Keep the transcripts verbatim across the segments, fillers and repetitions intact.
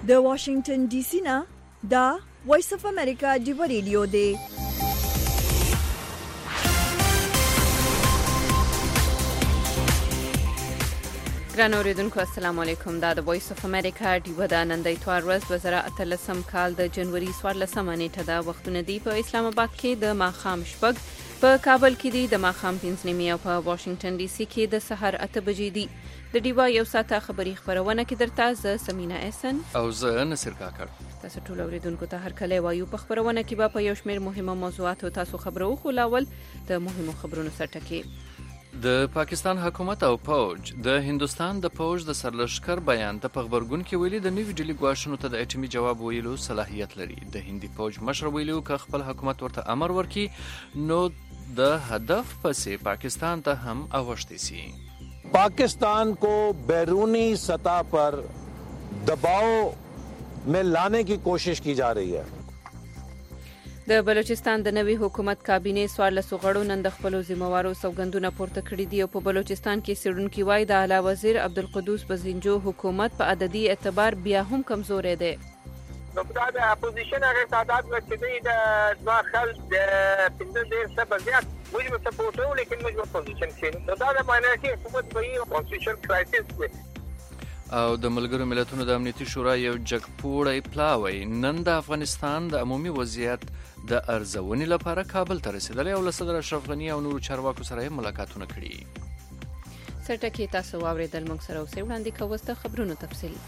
د واشنگټن ډي سي نه دا وایس اف امریکا ډیو ریډیو دی. ګران اوریدونکو السلام علیکم. دا د وایس اف امریکا ډیو د نن د اتوار ورځ دوه زره اتلسم کال د جنوري څوارلسمه نیټه ده. وختونه دی په اسلام آباد کې د ماښام شپږ، په کابل کې دی د ماښام پنځه نیمې او په واشنگټن ډي سي کې د سحر اته بجې دي. د ډیوا یو ساعته خبري خبرونه کې درته زه سمینا احسن او زه نصر کاکړ. تاسو ټول اوریدونکو ته هر کله وایو په خبرونه کې به په یو شمېر مهمه موضوعات تاسو خبرو خو لاول د مهمو خبرونو سرټکی. د پاکستان حکومت او فوج د هندستان د فوج د سرلښکر بیان ته په خبرګون کې ویلي د نوي ډیلي ګواښونو ته د اټومي جواب ویلو صلاحیت لري. د هندي فوج مشر ویلو که خپل حکومت ورته امر ورکړي نو د هدف پسې پاکستان ته هم اوښتي سي. पाकिस्तान को बैरूनी सतह पर दबाव में लाने की कोशिश की जा रही है. د بلوچستان د نوي حکومت کابینه څوارلسو غړو نن د خپلو ذمہوارو سوګندونه پورته کړي دي او په بلوچستان کې څېړونکي وایي د اعلی وزیر عبدالقدوس بزنجو حکومت په عددي اعتبار بیا هم کمزوری دی. نو دا د اپوزیشن هغه تعداد ورته د داخل د پنځه ډیر څه زیات موږ په سپورټ وو لیکن موږ په پوزیشن کې دا د ماینورټي حکومت به کانستیټیوشن کرایسس وي. او د ملګرو ملتونو د امنیتي شورا یو جګپوړی پلاوی نن د افغانستان د عمومي وضعیت د ارزونې لپاره کابل ته رسیدلی او له صدر اشرف غني او نورو چارواکو سره یې ملاقاتونه کړي. سرټکی تاسو واورېدل، موږ سره اوسئ. وړاندې کوو اوس د خبرونو تفصیل.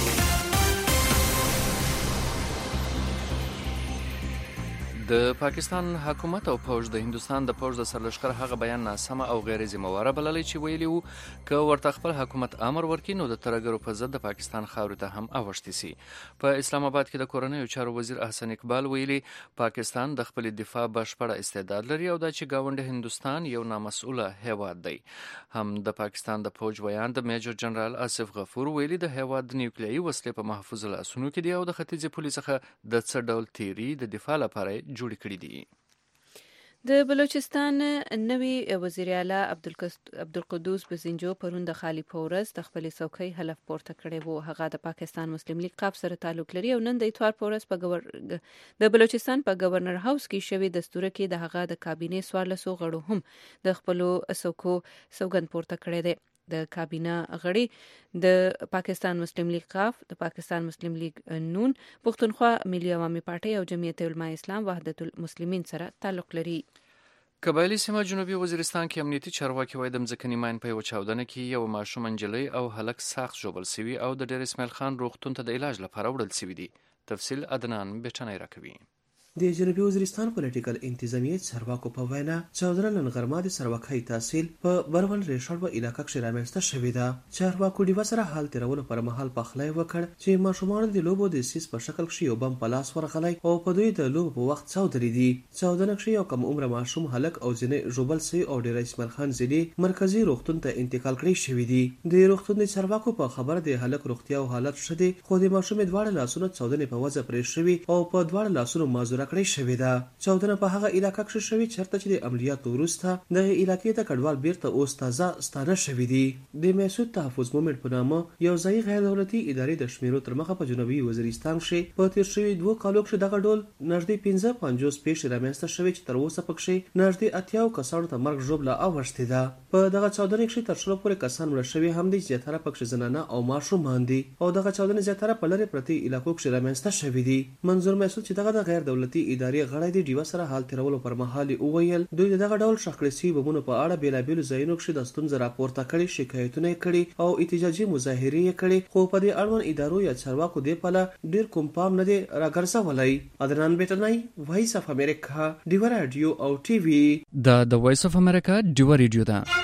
د پاکستان حکومت او فوج د هندستان د فوج د سرلښکر هغه بیان ناسمه او غیر ذمہواره بللی چې ویلي وو که ورته خپل حکومت امر ورکړي نو د ترهګرو په ضد د پاکستان خاورې ته هم اوښتي سي. په اسلام آباد کې د کورنیو چارو وزیر احسن اقبال ویلي پاکستان د خپل دفاع بشپړه استعداد لري او دا چې ګاونډي هندستان یو نامسؤله هیواد دی. هم د پاکستان د فوج بیان د میجر جنرال آصف غفور ویلي د هیواد د نیوکلیایي وسلې په محفوظ لاسونو کې دی او د ختیځې پولې څخه د څه ډول تیری د دفاع لپاره جوړ کړي دي. د بلوچستان نوي وزیر اعلی عبدالقدوس بزنجو پرون د خالی په ورځ د خپلې څوکۍ حلف پورته کړی وو. هغه د پاکستان مسلم لیگ قاف سره تعلق لري او نن د اتوار په ورځ په گور... د بلوچستان په گورنر هاوس کې شوی دستور کې د هغه د کابینې څوارلسو غړو هم د خپلو څوکو سوګند پورته کړی دی. د کابینه غړي د پاکستان مسلم لیگ قاف، د پاکستان مسلم لیگ نون، پښتونخوا ملي عوامي پارټي او جمعیت علماء اسلام وحدت المسلمین سره تعلق لري. قبایلی سیمه جنوبي وزیرستان کې امنیتي چارواکي وایي د مځکني ماین په یوه چاودنه کې یو ماشوم نجلۍ او هلک سخت ژوبل سوي او د ډیر اسماعیل خان روغتون ته د علاج لپاره وړل سوي دي. تفصیل عدنان بیچنی راکوي. د جنوبي وزیرستان پولیټیکل انتظامیه چارواکو په وینا چاودنه نن غرمه د سروکۍ تحصیل په برول ریشړ و علاقه کې رامنځته شوې ده. چارواکو ډیوه سره حال تیرولو پر مهال پخلی وکړ چې ماشومان د لوبو د سیس په شکل کې یو بم په لاس ورغلی او په دوی د لوبو په وخت چاودلي دي. چاودنه کې یو کم عمر ماشوم هلک او ځینې ژوبل سوي او ډیر اسماعیل خان ځینې مرکزی روغتون ته انتقال کړي شوي دي. د روغتون د چارواکو په خبره د هلک روغتیا او حالت ښه دی خو د ماشوم دواړه لاسونه چاودنې په وجه پرې شوي او په دواړه لاسونو مازوره کړی شوې ده. چاودنه په هغه علاقه کې شوې چرته چې د عملیاتو وروسته دغه علاقې ته کډوال بیرته اوس تازه ستانه شوي دي. د محسود تحفظ مومنټ په نامه یو ځایي غیر دولتي ادارې د شمیرو تر مخه په جنوبي وزیرستان کې په تیر شوي دوه کالو کې دغه ډول نږدې پنځه پنځوس پیښې رامنځته شوې چې تر اوسه پکې نږدې اتیاو کسانو ته مرګ ژوبله اوښتې ده. په دغه چاودنې کې تر شلو پورې کسان مړه شوي هم دي، زیاتره پکې زنانه او ماشومان دي او دغه چاودنې زیاتره په لرې پرتې علاقو کې رامنځته شوي دي. منظور محسود چې دغه د غیر دولتي ادارې غړی دی ډیوه سره حال تیرولو پر مهال وویل دوی دغه ډول شخړې سوي بمونو په اړه بېلابېلو ځایونو کې د ستونزې راپورته کړي، شکایتونه یې کړي او احتجاجي مظاهرې یې کړي خو په دې اړوند ادارو یا چارواکو دې پله ډیر کوم پام نه دی راګرځولی. عدنان بیټنی، وایس اف امریکا، ډیوه راډیو او ټي وي. دا د وایس اف امریکا ډیوه ریډیو ده.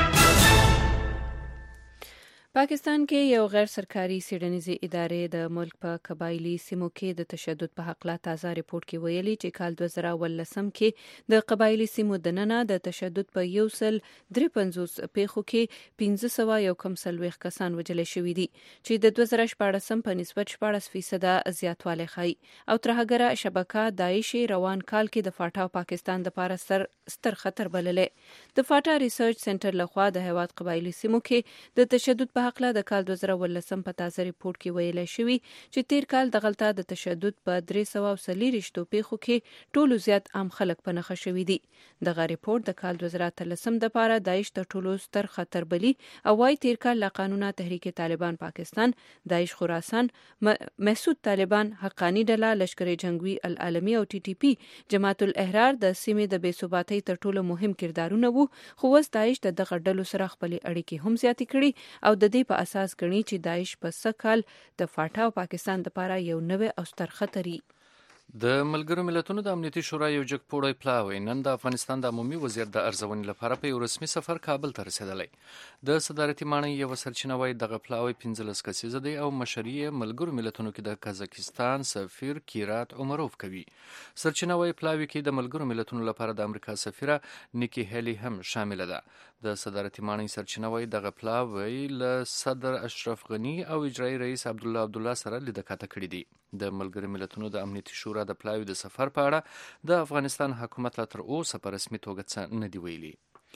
پاکستان کې یو غیر سرکاري څېړنیزې ادارې د ملک په قبایلي سیمو کې د تشدد په هکله تازه ریپورت کې ویلي چې کال دوه زره اوولسم کې د قبایلي سیمو دننه د تشدد په یو سل درې پنځوس پیښو کې پنځه سوه یو کم څلوېښت کسان وژل شوي دي چې د دوه زره شپاړسم په نسبت شپاړس فیصده زیاتوالی ښیي او ترهګره شبکه داعش روان کال کې د فاټا او پاکستان دپاره ستر خطر بللی. د فاټا ریسرچ سنټر لخوا د هیواد قبایلي سیمو کې د تشدد په په حقله د کال دوه زره اوولسم په تازه ریپورت کې ویلي شوي چې تیر کال دغلته د تشدد په درې سوه او څلېرویشتو پیښو کې ټولو زیات عام خلک په نښه شوي دي. دغه ریپورت د کال دوه زره اتلسم دپاره داعش تر ټولو ستر خطر بلي او وايي تیر کال له قانونه تحریک طالبان پاکستان، داعش خراسان، مسعود طالبان، حقانی ډله، لشکر جنگوي العالمي او ټي ټي پی جماعت الاحرار د سیمې د بې ثباتۍ تر ټولو مهم کردارونه وو، خو اوس داعش د دغه ډلو سره خپلې اړیکې هم زیاتې کړي او د دې په اساس ګڼي چې داعش په سږ کال د فاټا او پاکستان دپاره یو نوی او ستر خطر وي. د ملګرو ملتونو د امنیتي شورا یو جګ پوړی پلاوی نن د افغانستان د عمومي وزیر د ارزونې لپاره په یو رسمي سفر کابل ته رسېدلی. د صدارتي ماڼۍ یوه سرچینه وایي دغه پلاوی پنځلس کسیزه دی او مشري یې ملګرو ملتونو کې د قزاقستان سفیر کیرات عمروف کوي. سرچینه وایي پلاوی کې د ملګرو ملتونو لپاره د امریکا سفیره نیکی هیلی هم شامله ده. د صدارتي ماڼۍ سرچینه وایي دغه پلاوی له صدر اشرف غني او اجرایي رئیس عبدالله عبدالله سره لیده کاته کړي دي. د ملګرو ملتونو د امنیتي شورا د پلاوی د سفر په اړه د افغانستان حکومت لا تر اوسه په رسمي توګه څه نه دی ویلي.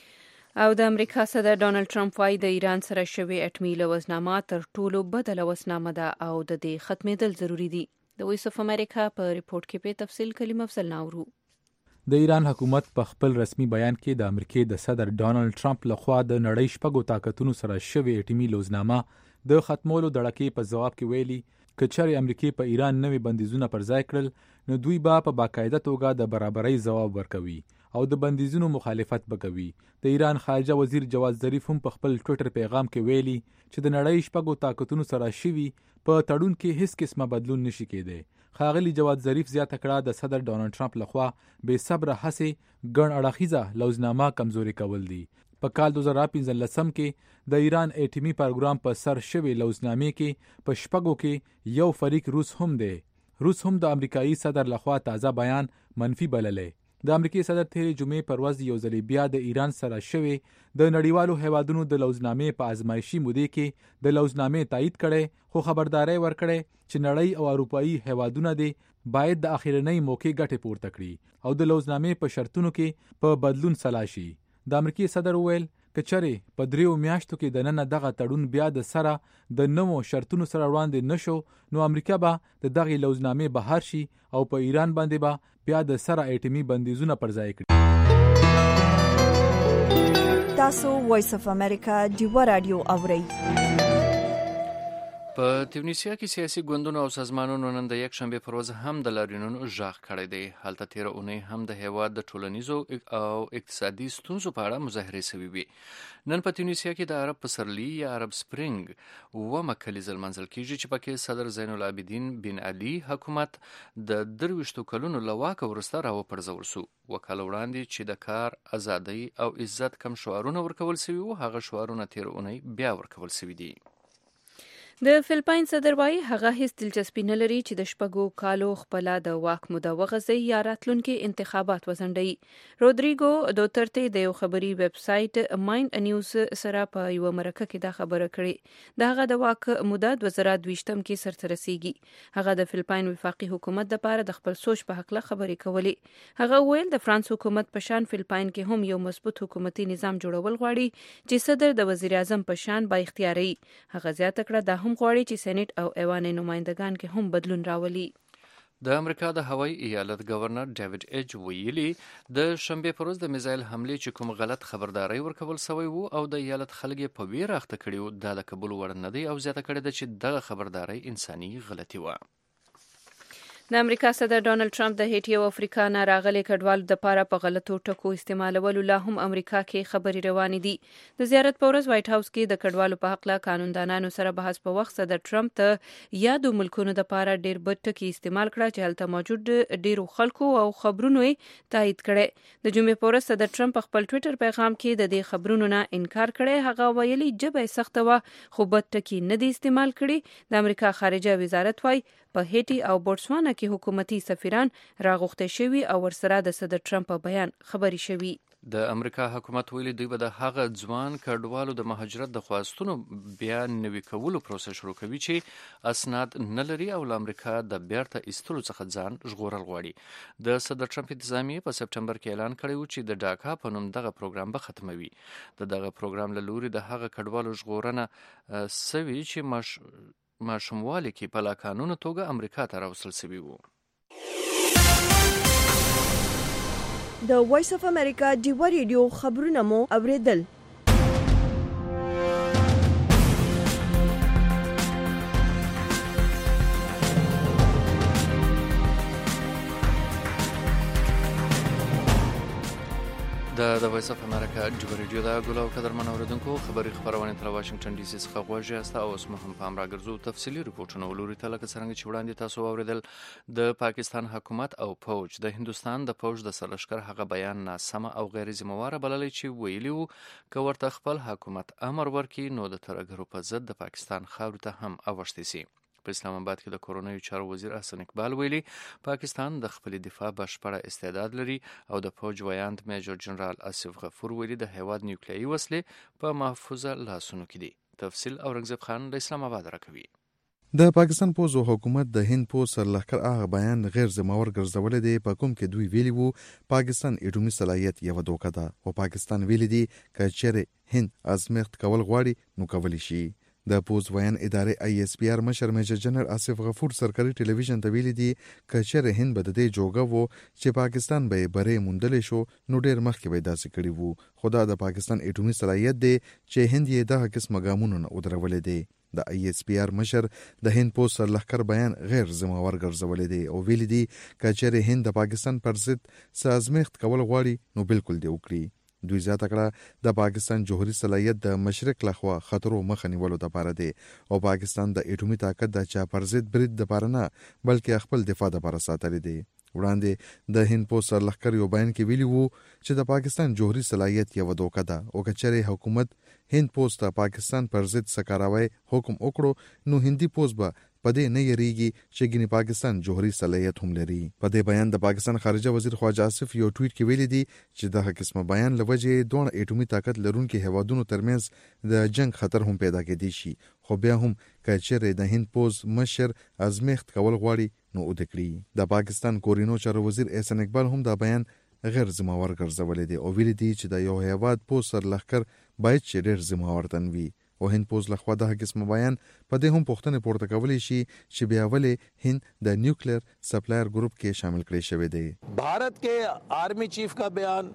او د امریکا صدر ډانلډ ټرمپ وايي د ایران سره شوې اټومي لوزنامه تر ټولو بده لوزنامه ده او د دې ختمېدل ضروري دي. د وایس اف امریکا په ریپورت کې په تفصیل کلیم افضل ناورو. د ایران حکومت په خپل رسمي بیان کې د امریکای د صدر ډانلډ ټرمپ لخوا د نړۍ شپږو طاقتونو سره شوې اټومي لوزنامه د ختمولو دړکې په ځواب کې ویلي که چېرې امریکای په ایران نوي بندیزونه پر ځای کړل نو دوی به په باقاعده توګه د برابرۍ ځواب ورکوي او د بندیزونو مخالفت به کوي. د ایران خارجه وزیر جواد ظریف هم په خپل ټویټر پیغام کې ویلي چې د نړۍ شپږو طاقتونو سره شوي په تړون کې هیڅ قسمه بدلون نشي کېدی. ښاغلي جواد ظریف زیاته کړه د صدر ډانلډ ټرمپ لخوا بې صبره هڅې ګڼ اړخیزه لوزنامه کمزوري کول دي. په کال دوه زره پنځلسم کې د ایران اټومي پروګرام په سر شوې لوزنامې کې په شپږو کې یو فریق روس هم دی. روس هم د امریکایي صدر لخوا تازه بیان منفي بللی. د امریکای صدر تیرې جمعې پر ورځ یو ځلې بیا د ایران سره شوې د نړیوالو هیوادونو د لوزنامې په ازمایشي مودې کې د لوزنامې تایید کړی، خو خبرداری ورکړی چې نړۍ او اروپایي هیوادونه دي باید د اخیرنۍ موقع ګټې پورته کړي او د لوزنامې په شرطونو کې په بدلون سلا شي. د امریکای صدر وویل که چېرې په دریو میاشتو کې د ننه دغه تړون بیا د سره د نوو شرطونو سره وړاندې نشو نو امریکا به د دغې لوزنامې بهر شي او په ایران باندې به بیا د سره اټومي بندیزونه پر ځای کړي. تاسو وایس اف امریکا ډیوا رادیو اورئ. په تونسیا کې سیاسي ګوندونو او سازمانونو نن د یک شنبه پر ورځ هم د لاریونونو غږ کړی دی. هلته تیره اونۍ هم د هیواد د ټولنیزو او اقتصادي ستونزو په اړه مظاهرې شوې وي. نن په تونسیا کې د عرب پسرلي یا عرب سپرینګ اوومه کلیزه لمانځل کیږي چې پکې صدر زین العابدین بن علي حکومت د درویشتو کلونو له واکه وروسته راوپرځول سو. وکاله وړاندې چې د کار، ازادۍ او عزت کم شعارونه ورکول شوي وو، هغه شعارونه تیره اونۍ بیا ورکول شوي دي. د فلپاین صدر وايي هغه هیڅ دلچسپي نه لري چې د شپږو کالو خپله د واک موده وغځوي یا راتلونکي انتخابات وځنډوي. رودریګو دوترته د یو خبري ویب سایټ مایند نیوز سره په یو مرکه کې دا خبره کړې. د هغه د واک موده دوه زره دویشتم کې سرته رسیږي. هغه د فلپاین وفاقي حکومت لپاره د خپل سوچ په حق له خبرې کولې. هغه ویل د فرانس حکومت په شان فلپاین کې هم یو مثبت حکومتي نظام جوړول غواړي چې صدر د وزیر اعظم په شان با اختیاري. هغه زیاته کړه دا هم غواړي چې سېنات او ایوان نمائندگان کې هم بدلون راولي. د امریکا د هوایي ایالت گورنر ډیوډ ایج ویلي د شنبه پر ورځ د میزایل حملې چې کوم غلط خبرداري ورکول شوی وو او د ایالت خلک په ویره اخته کړي وو دا د قبول وړ نه دی او زیاته کړې ده چې دغه خبرداري انساني غلطي وه. د امریکا صدر ډانلډ ټرمپ د هیټي او افریقا نه راغلي کډوالو دپاره په غلطو ټکو استعمالولو لا هم امریکا کې خبرې روانې دي. د زیارت په ورځ وایټ هاوس کې د کډوالو په حق له قانوندانانو سره بحث په وخت صدر ټرمپ د یادو ملکونو دپاره ډېر بد ټکي استعمال کړه چې هلته موجود ډېرو خلکو او خبرونو یې تایید کړی. د جمعې په ورځ صدر ټرمپ په خپل ټویټر پیغام کې د دې خبرونو نه انکار کړی. هغه ویلي ژبه یې سخته وه خو بد ټکي نه دي استعمال کړي. د امریکا خارجه وزارت وايي په هیټي او بوتسوانا کې حکومتي سفیران راغوښته شوي او ورسره د صدر ټرمپ په بیان خبري شوي. د امریکا حکومت ویلي دوی به د هغه ځوان کډوالو د مهاجرت د خواستونو بیا نوي کولو پروسه شروع کوي چې اسناد نه لري او له امریکا د بیرته ایستلو څخه ځان ژغورل غواړي. د صدر ټرمپ انتظامیه په سپټمبر کې اعلان کړی و چې د ډاکا په نوم دغه پروګرام به ختموي. د دغه پروګرام له لوري د هغه کډوالو ژغورنه سوي چې ماش ماشوموالي کې په لاقانونه توګه امریکا ته راوستل سوي وو. د وایس اف امریکا ډیوا ریډیو خبرونه مو اوریدل. د د وایس اف امریکا ډیوا ریډیو دا ګل او قدرمن اوریدونکو خبري خبرونه تر واشنگټن ډي سي څخه غوږی است او اوس مهم پام راګرځو تفصيلي رپورټونه ولوري ته لکه څنګه چې وړاندې تاسو اوریدل. د پاکستان حکومت او فوج د هندستان د فوج د سرلشکر هغه بیان ناسمه او غیر ذمہواره بللی چې ویلی وو ک ورته خپل حکومت امر ورکړي نو د ترګرو په ضد د پاکستان خاورې ته هم اوښتي سي. په اسلام آباد کې د کورونایي چارو وزیر احسن اقبال ویلي پاکستان د خپل دفاع بشپړه استعداد لري او د فوج ویاند میجر جنرال اسف غفور ویلي د هیواد نیوکلیایي وسلې په محفوظه لاسونو کې دي. تفصیل اورنګزیب خان د اسلام آباد راکوي. د پاکستان پوز او حکومت د هند پوز سرلښکر هغه بیان غیر ذمہور ګرځولې دی په کوم کې دوی ویلي وو پاکستان اټومي صلاحیت یو دوکه ده او پاکستان ویلي دی چې چیرې هند ازمېخت کول غواړي نو کولی شي. د پوز ویان ادارې آی ایس پی آر مشر میجر جنرال آصف غفور سرکاري ټلویزیون ته ویلي دي چې چیرې هند به د دې جوګه وو چې پاکستان به بری موندلې شو نو ډېر مخکې به داسې کړي وو. خو د پاکستان اټومي صلاحیت دی چې هند یې دغه قسمه ګامونه نه ودرولې دي. د آی ایس پی آر مشر د هند پوز سرلښکر بیان غیر ذمہور ګرځولې دی او ویلي دي چې چیرې هند د پاکستان پر ضد سازمېخت کول غواړي نو بالکل دی وکړي. دوی زیاته کړه د پاکستان جوهري صلاحیت د مشرق لخوا خطرو مخه نیولو لپاره دی او پاکستان د اټومي طاقت د چا پر ضد برید لپاره نه بلکې خپل دفاع لپاره ساتلی دی. وړاندې د هند پوز سرلښکر یو بیان کې ویلي وو چې د پاکستان جوهري صلاحیت یو دوکه ده او که چیرې حکومت هند پوز ته پاکستان پر ضد سکاراوی حکم وکړو نو هندي پوز به پدې نه یریږي چې ګینه پاکستان جوهري صلاحیت هم لري. په دې بیان د پاکستان خارجه وزیر خواجه آصف یو ټویټ کې ویلي دي چې دغه قسمه بیان لوجه دوه اټومي طاقت لرونکي هوادونو ترمنځ د جنگ خطر هم پیدا کېدی شي. خو بیا هم کچېره د هند پوز مشر ازمېخت کول غواړي نو ودکړي. د پاکستان کورینو چارو وزیر احسن اقبال هم دا بیان غیر ذمہور ګرځولې دي او ویلي دي چې د یو هیواد پوز سرلښکر باید چې ډېر ذمہور تنوي او هند پوز لخوا دغه قسمه بیان په دې هم پوښتنه پورته کولی شي چې بیا ولې هند د نیوکلیر سپلایر ګروپ کې شامل کړی شوی دی. भारत के आर्मी चीफ का बयान,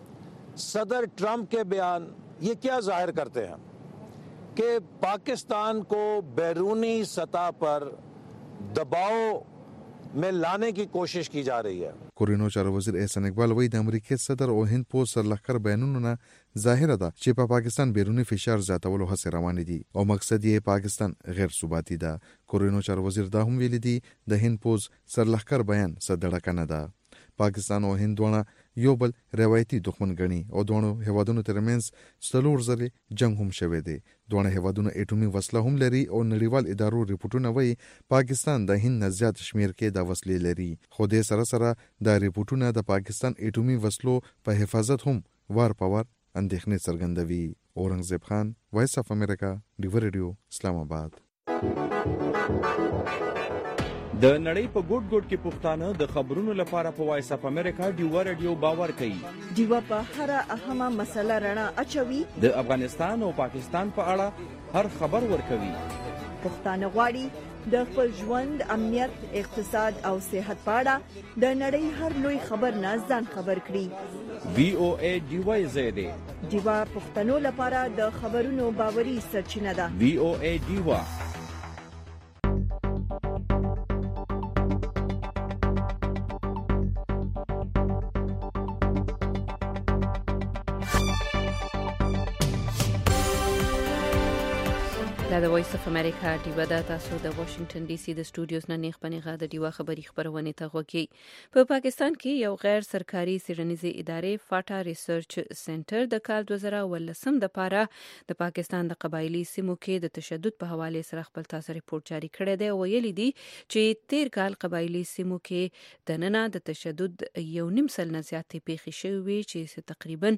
सदर ट्रंप के बयान ये क्या जाहिर करते हैं कि पाकिस्तान को बैरूनी सतह पर दबाव में लाने की कोशिश की जा रही है. کورینو چارو وزیر احسن اقبال وایي د امریکای صدر او هند پوز سرلښکر بیانونو نه ظاهره ده چې په پاکستان بیرونی فشار زیاتولو هڅې روانې دي او مقصد یې پاکستان غیر ثباتی ده. کورینو چارو وزیر دا هم ویلي دي د هند پوز سرلښکر بیان صدړه نه ده. پاکستان او هند دواړه یو بل روایتي دښمن ګڼي او دواړو هیوادونو ترمنځ څلور ځلې جنگ هم شوی دی. دواړه هیوادونه اټومي وسله هم لري او نړیوال ادارو ریپورټونه وایي پاکستان د هند نه زیات شمیر کې د وسلې لري. خو دې سره سره د ریپورټونه د پاکستان اټومي وسلو په حفاظت هم وار په وار اندېښنې څرګندوي. اورنګزیب خان، وایس اف امریکا، ډیوا ریډیو، اسلام آباد. د نړۍ په ګوټ ګوټ کې پښتانه د خبرونو لپاره په وایس اف امریکا ډیوا ریډیو باور کوي. ډیوا په هر اهمه مسله رڼا اچوي. د افغانستان او پاکستان په اړه هر خبر ورکوي. پښتانه غواړي د خپل ژوند، امنیت، اقتصاد او صحت په اړه د نړۍ هر لوی خبر نه ځان خبر کړي. وی او ای ډیوا زیاده ډیوا پښتنو لپاره د خبرونو باوري سرچینه ده. وی او ای ډیوا. دا د وایس اف امریکا ډیوا د تاسو د واشنگټن ډي سي د سټوډیوز نه نیخ پنیغه د ډیوا خبري خبرونه ته غوږی. په پاکستان کې یو غیر سرکاري څېړنیزې ادارې فاټا ریسرچ سنټر د کال دوه زره ولسم د پاره د پاکستان د قبایلی سیمو کې د تشدد په حواله سره خپل تازه ریپورت جاری کړی دی. ویلي دي چې تیر کال قبایلی سیمو کې د نننه د تشدد یو نیم سل نه زیاتې پیښې شوې چې تقریبا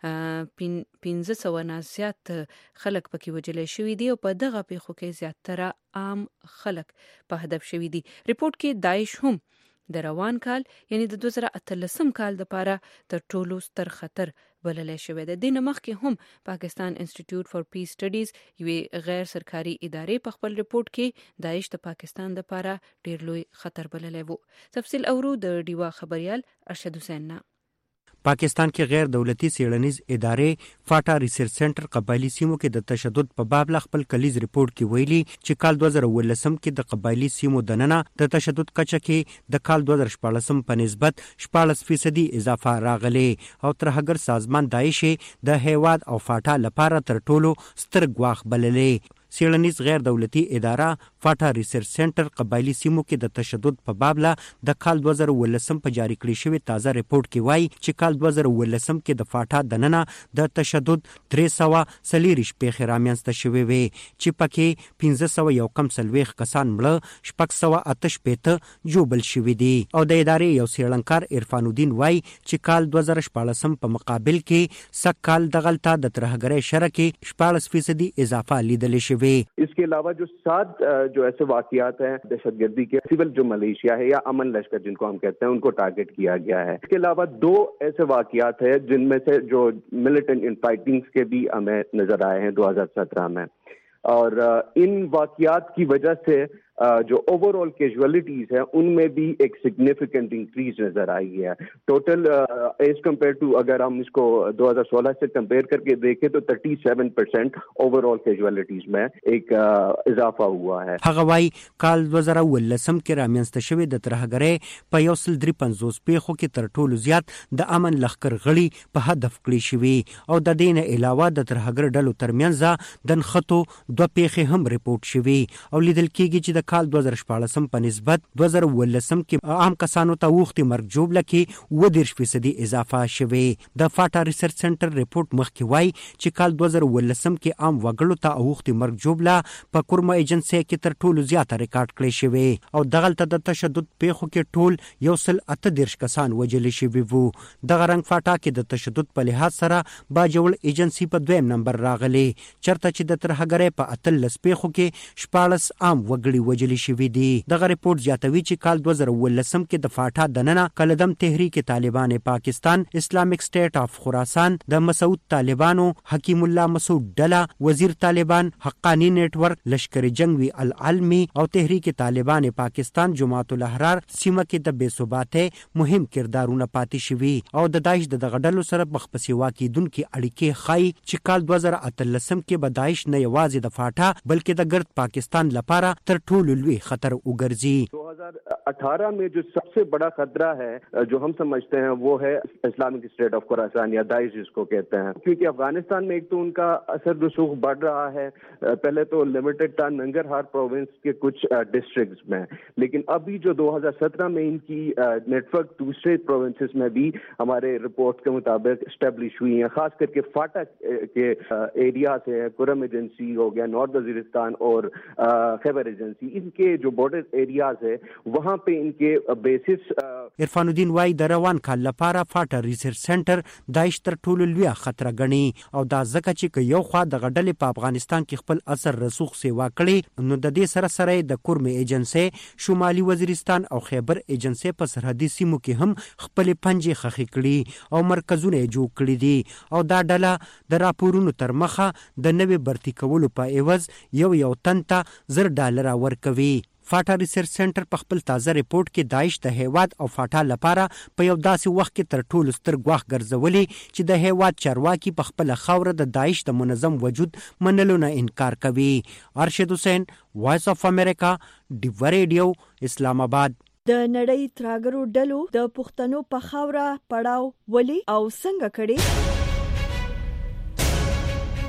پنځه سوه نه زیات خلک پکې وجلې شوي دي او په دغه پیښو کې زیاتره عام خلک په هدف شوي دي. ریپورت کې داعش هم د روان کال یعنی د دوه زره اتلسم کال د پاره تر ټولو ستر خطر بللی شوی دی. د مخکې هم پاکستان انسټیټیوټ فار پیس سټډیز یوې غیر سرکاري ادارې په خپل ریپورت کې داعش د پاکستان د پاره ډیر لوی خطر بللی وو. تفصیل اورو د ډیوا خبريال ارشد حسین نه. پاکستان کې غیر دولتي څېړنیز ادارې فاټا ریسرچ سنټر قبایلی سیمو کې د تشدد په باب ل خپل کلیز ریپورت کې ویلي چې کال دوه زره ولسم کې د قبایلی سیمو د نننه د تشدد کچه کې د کال دوه زره شپاړسم په نسبت شپاړس فیصدي اضافه راغلی او ترهګر سازمان داعش د هیواد او فاټا لپاره تر ټولو ستر ګواښ بللی. څېړنیز غیر دولتي اداره فاټا ریسرچ سنټر قبایلی سیمو کې د تشدد په باب ل د کال دوه زره ولسم په جاری کړی شوی تازه ریپورت کې وایي چې کال دوه زره ولسم کې د فاټا د نننه د تشدد درې سوه څلېرویشت پیښې رامنځته شوې وې چې پکې پنځه سوه یو کم څلوېښت کسان مړه، شپږ سوه اته شپېته ژوبل شوي دي. او د ادارې یو څېړنکار عرفان الدین وایي چې کال دوه زره شپاړسم په مقابل کې سږ کال دغلته د ترهګرۍ شره کې شپاړس فیصدي اضافه لیدل شوې. اس کے علاوہ جو سات جو ایسے واقعات ہیں دہشت گردی کے سول جو ملیشیا ہے یا امن لشکر جن کو ہم کہتے ہیں ان کو ٹارگٹ کیا گیا ہے. اس کے علاوہ دو ایسے واقعات ہیں جن میں سے جو ملیٹنٹ انفائٹنگز کے بھی ہمیں نظر آئے ہیں دو ہزار سترہ میں، اور ان واقعات کی وجہ سے جو اوور آل کیجولیٹیز ہیں ان میں بھی ایک سگنیفیکنٹ انکریز نظر آئی ہے. ٹوٹل ایز کمپیئر ٹو اگر ہم اس کو دو ہزار سولہ سے کمپیئر کر کے دیکھیں تو تھرٹی سیون پرسینٹ اوور آل کیجولیٹیز میں ایک اضافہ ہوا ہے. هغه وايي کال دوه زره ولسم کې رامنځته شوې د ترهګرۍ په یو سل درې پنځوس پیښو کې تر ټولو زیات د امن لښکر غړي په هدف کړی شوي او د دې نه علاوه د ترهګر ډلو ترمنځ د نښتو دوه پیښې هم ریپورټ شوي او لیدل کېږي چې د کال دوه زره شپاړسم په نسبت دوه زره ولسم کې عام کسانو ته اوښتې مرګ ژوبله کې اووه دېرش فیصدي اضافه شوې. د فاټا ریسرچ سنټر ریپورټ مخکې وایي چې کال دوه زره ولسم کې عام وګړو ته اوښتې مرګ ژوبله په کورمه ایجنسۍ کې تر ټولو زیاته ریکارډ کړی شوې او دغلته د تشدد پیښو کې ټول یو سل اته دېرش کسان وژلي شوي وو. دغه رنګ فاټا کې د تشدد په لحاظ سره باجوړ ایجنسي په دویم نمبر راغلی چرته چې د ترهګرۍ په اتلس پیښو کې شپاړس عام وګړي وژلي شوي دي. دغه ریپورت زیاتوي چې کال دوه زره ولسم کې د فاټا د نننه کلدم تحریک طالبان پاکستان، اسلامیک سټیټ اف خراسان، د مسعود طالبانو، حکیم الله مسعود ډله، وزیر طالبان، حقانی نیټ ورک، لشکر جنگوي العلمي او تحریک طالبان پاکستان جماعت الاحرار سیمه کې د بې ثباتۍ مهم کردارونه پاتې شوي او د داعش د دغه ډلو سره مخپسې واقعیدونکې اړیکې ښایي چې کال دوه زره اتلسم کې به داعش نه یوازې د فاټا بلکې د ګرد پاکستان لپاره تر ټولو لوی خطر اگرزی. دو ہزار اٹھارہ میں جو سب سے بڑا خطرہ ہے جو ہم سمجھتے ہیں وہ ہے اسلامک اسٹیٹ آف خراسان یا داعش جس کو کہتے ہیں، کیونکہ افغانستان میں ایک تو ان کا اثر رسوخ بڑھ رہا ہے. پہلے تو لمیٹڈ تھا ننگرہار پروونس کے کچھ ڈسٹرکٹس میں، لیکن ابھی جو دو ہزار سترہ میں ان کی نیٹ ورک دوسرے پروونسز میں بھی ہمارے رپورٹ کے مطابق اسٹیبلش ہوئی ہیں، خاص کر کے فاٹا کے ایریا سے کرم ایجنسی ہو گیا، نارتھ وزیرستان اور خیبر ایجنسی، ان کے جو بارڈر ایریاز ہے وہاں پہ ان کے بیسس. عرفان الدین وای د روان کال لپاره فاټا ریسرچ سنټر داعش تر ټولو لوی خطر غني او دا ځکه چې یو خوا د غډلې په افغانستان کې خپل اثر رسوخ سیوا کړی نو د دې سره سره د کورم ایجنسی شمالي وزیرستان او خیبر ایجنسی په سرحدي سیمو کې هم خپل پنجې خخې کړي او مرکزونه جوړ کړي دي او دا ډله د راپورونو تر مخه د نوې برتی کولو په عوض یو یو تن ته زر ډالر ورکوي. فاټا ریسرچ سنټر په خپل تازه ریپورت کې داعش د هیواد او فاټا لپاره په یو داسې وخت کې تر ټولو ستر ګواښ ګرځولي چې د هیواد چارواکي په خپل خاوره د داعش د منظم وجود منلو نه انکار کوي. ارشد حسین، وایس اف امریکا، ډیوا ریډیو، اسلام آباد. د نړۍ ترهګرو ډلو د پښتنو په خاوره پړاو ولي او څنګه کړي؟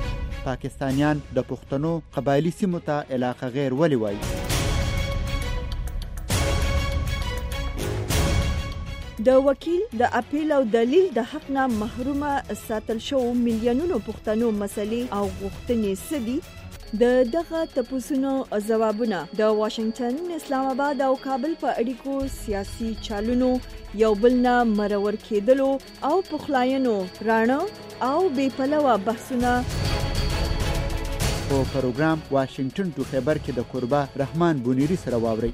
پاکستانیان د پښتنو قبایلی سیمو ته علاقه غیر ولې وایي؟ د وکیل د اپیل او دلیل د حق نه محرومه ساتل شو میلیونونو پښتنو مسلې او غوښتنې سدي د دغه تپوسونو ځوابونه د واشنگټن، اسلام آباد او کابل په اړیکو سیاسي چالونو یو بل نه مرور کېدلو او پخلاینو رانه او بې پلوه بحثونه په پروګرام واشنگټن ټو خبر کې د قربا رحمان بونیری سره واوري.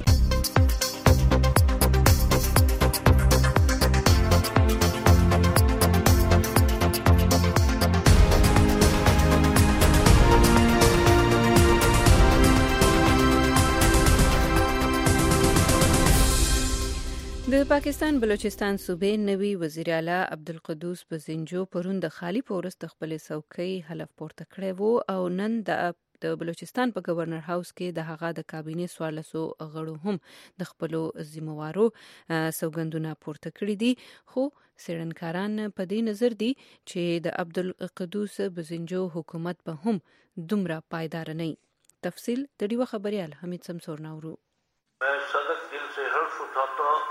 د پاکستان بلوچستان صوبې نوي وزیر اعلی عبدالقدوس بزنجو پرون د خالی پورس د خپل څوکۍ حلف پورته کړی وو او نن د د بلوچستان په گورنر هاوس کې د هغه د کابینې سوالسو غړو هم د خپل ذمہوارو سوګندونه پورته کړی دي، خو څېړنکاران په دې نظر دي چې د عبدالقدوس بزنجو حکومت به هم دومره پایدار نه وي. تفصیل د ډیوه خبريال حمید سمسور ناورو. صدق دل سے حلف اٹھاتا ہوں.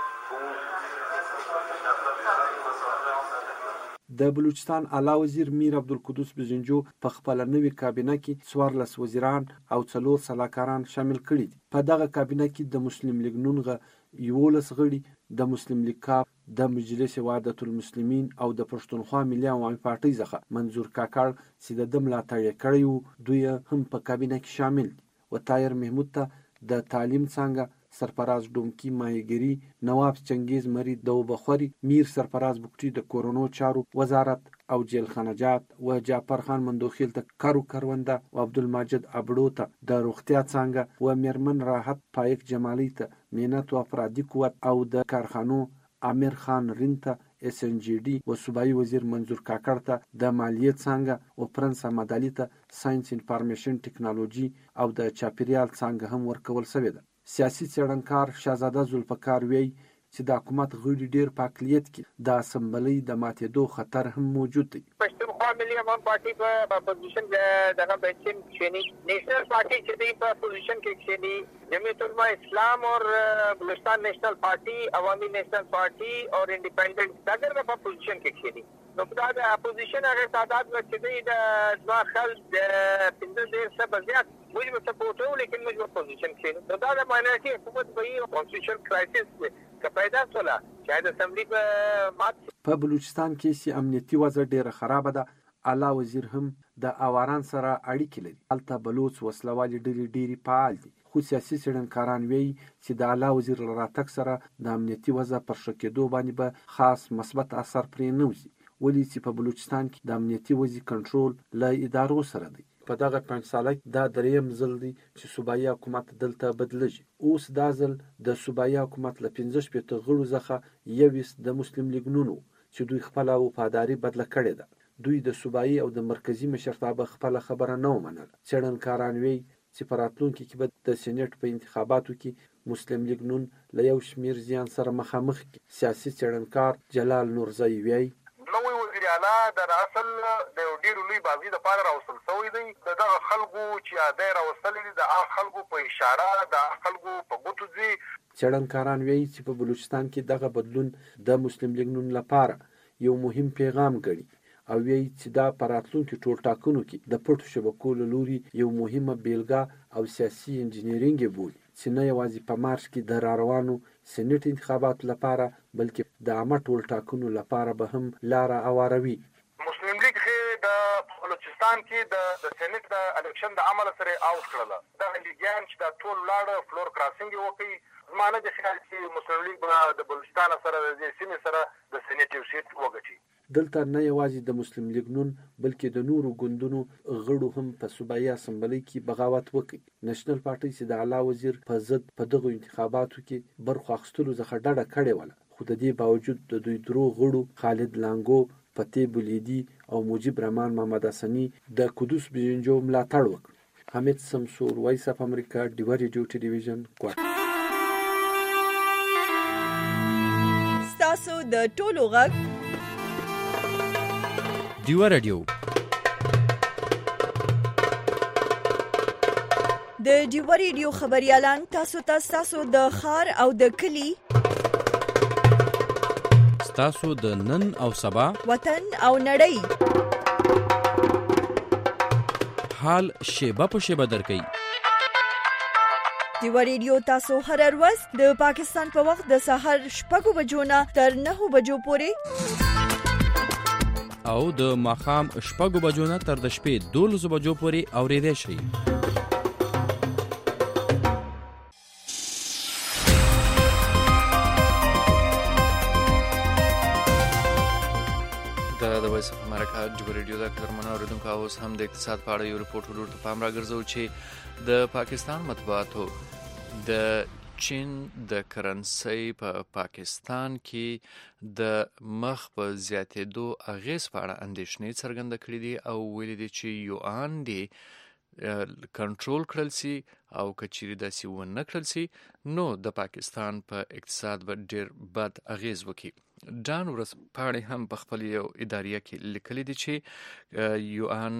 د بلوچستان اعلی وزیر میر عبدالقدوس بزنجو په خپل نوې کابینه کې څوارلس وزیران او څلور سلاکاران شامل کړي دي. په دغه کابینه کې د مسلم لیگ نون غ یولس غړي، د مسلم لیگ کاپ، د مجلس وحدت المسلمین او د پښتونخوا ملي عوامي پارټۍ څخه منظور کاکړ چې د ملاتړ کړی وو دوی هم په کابینه کې شامل دي. و طاهر محمود ته د تعلیم څنګه، سرفراز ډومکی ماهیګری، نواب چنگیز مری دوبخوري، میر سرفراز بکټي د کورونو چارو وزارت او جیل خانجات و جعفر خان مندوخیل ته کارو کرونده و عبدالماجد ابړو ته د روغتیا څنګه و میرمن راحت پایک جمالی ته مهنت و افرادی قوت او د کارخانو امیر خان رینته اس ان جی ډي و صوبایي وزیر منظور کاکړ ته د مالیې څنګه و پرنس احمدعلي ته ساينس انفارمیشن ټیکنالوژي او د چاپیریال څنګه هم ورکول شوی ده. سیاسي څېړنکار شهزاده ذوالفقار وی چې د حکومت غړي ډیر په اقلیت کې د اسمبلی د ماتېدو خطر هم موجود دی. پښتونخوا ملي عوام پارټي په اپوزیشن دغه بچین کښینی، نیشنل پارټي چې دی په اپوزیشن کې کښینی، جمعیت علماء اسلام اور بلوچستان نیشنل پارټي، عوامي نیشنل پارټي اور انډیپندنٹ دغه په اپوزیشن کې کښینی. نو په دا اپوزیشن هغه تعداد چې دی د ځما خلک د پنځه ډیر څه بزیات موږ په سپورټ وو، لیکن موږ په اپوزیشن کې نو دا د معنی چې حکومت به یو کانسټیټیوشن کرایسس که پیدا شوله چې د اسمبلی په مات په بلوچستان کې سي امنیتي وضع ډیره خراب ده. اعلی وزیر هم د اواران سره اړیکې لري. هلته بلوچ وسلوالي ډېرې ډېرې فعال دي، خو سیاسي څېړنکاران وایي چې د اعلی وزیر له راتګ سره د امنیتي وضع پر ښه کېدو باندې به خاص مثبت اثر پرې نه وځي، ولې چې په بلوچستان کې د امنیتي وضع کنټرول له ادارو سره دی. په دغه پنځه ساله دا دریم ځل دی چې صوبایي حکومت دلته بدلږي. اوس دا ځل د صوبایي حکومت له پنځه شپېته غړو څخه یویشت د مسلم لیگ نون وو چې دوی خپله وفاداري بدله کړې ده. دوی د صوبایي او د مرکزي مشرتابه خپله خبره نه ومنله. څېړنکاران وایي چې په راتلونکي کې به د سینټ په انتخاباتو کې مسلم لیگ نون له یو شمېر زیان سره مخامخ کړي. سیاسي څېړنکار جلال نورزی وایي نوې وزیر اعلی د اصل د ډیرو لوی بازي د پاره راوستل شوی دی. دغه خلکو چې اده راوستل دي د هغه خلکو په اشاره د خلکو په ګوتو دي. څېړنکاران وایي چې په بلوچستان کې دغه بدلون د مسلم لیگ نون لپاره یو مهم پیغام ګڼي او وایي چې دا په راتلونکي ټولټاکنو کې د پټو شبکو له لوري یو مهمه بیلګه او سیاسي انجینیرینګ یې بولي چې نه یوازې په مارچ کې د راروانو سینټ انتخاباتو لپاره بلکې د عامه ټولټاکنو لپاره به هم لاره هواروي. مسلم لیگ د بلوچستان کې د سینټ د الیکشن د عمل سره اوټ کړله. دغه لیګیان چې د ټول لاړه فلور کراسینګ وکړي، زمانه د خیال چې مسلم لیگ د بلوچستان سره د سیمې سره د سینټ یو سیټ وګټي. دلته نه یوازې د مسلم لیگ نون بلکې د نورو ګوندونو غړو هم په صوبایي اسمبلی کې بغاوت وکړي. نېشنل پارټي چې د اعلی وزیر په ضد په دغو انتخاباتو کې برخه اخیستلو څخه ډډه کړې وله، خو د دې باوجود د دوی درو غړو خالد لانګو، فتح بولیدي او مجیب رحمان محمد حسني د قدوس بزنجو ملاتړ وکړ. حمید سمسور، وایس اف امریکا، ډیوه ریډیو ټلویزیون، کوټ. ستاسو د ټولو غږ ډیوه ریډیو. د ډیو ریډیو خبريالان تاسو ته تاسو د خار او د کلی تاسو د نن او سبا وطن او نړۍ حال شیبه په شیبه درکې ډیو ریډیو تاسو هر ورځ د پاکستان په وخت د سحر شپږ بجو نه تر نه بجو پورې او د ماخام شپږ بجو نه تر د شپې دولس بجو پورې اورېدای شئ. د وایس اف امریکا ډیو ریډیو د قدرمنو اوریدونکو اوس هم د اقتصاد په اړه یو رپورټ ولور ته پام راګرځو چې د پاکستان مطبوعاتو د چین د کرنسي په پا پاکستان کې د مخ په زیاتېدو اغیز په اړه اندېښنې څرګنده کړې دي او ویلي دي چې یوان دی کنټرول کړل سي او کچېرې داسې ونه کړل سي نو د پاکستان په اقتصاد به ډېر بد اغیز وکړي. ډان ورځپاڼې هم په خپل یو اداریه کې لیکلي دي چې یوان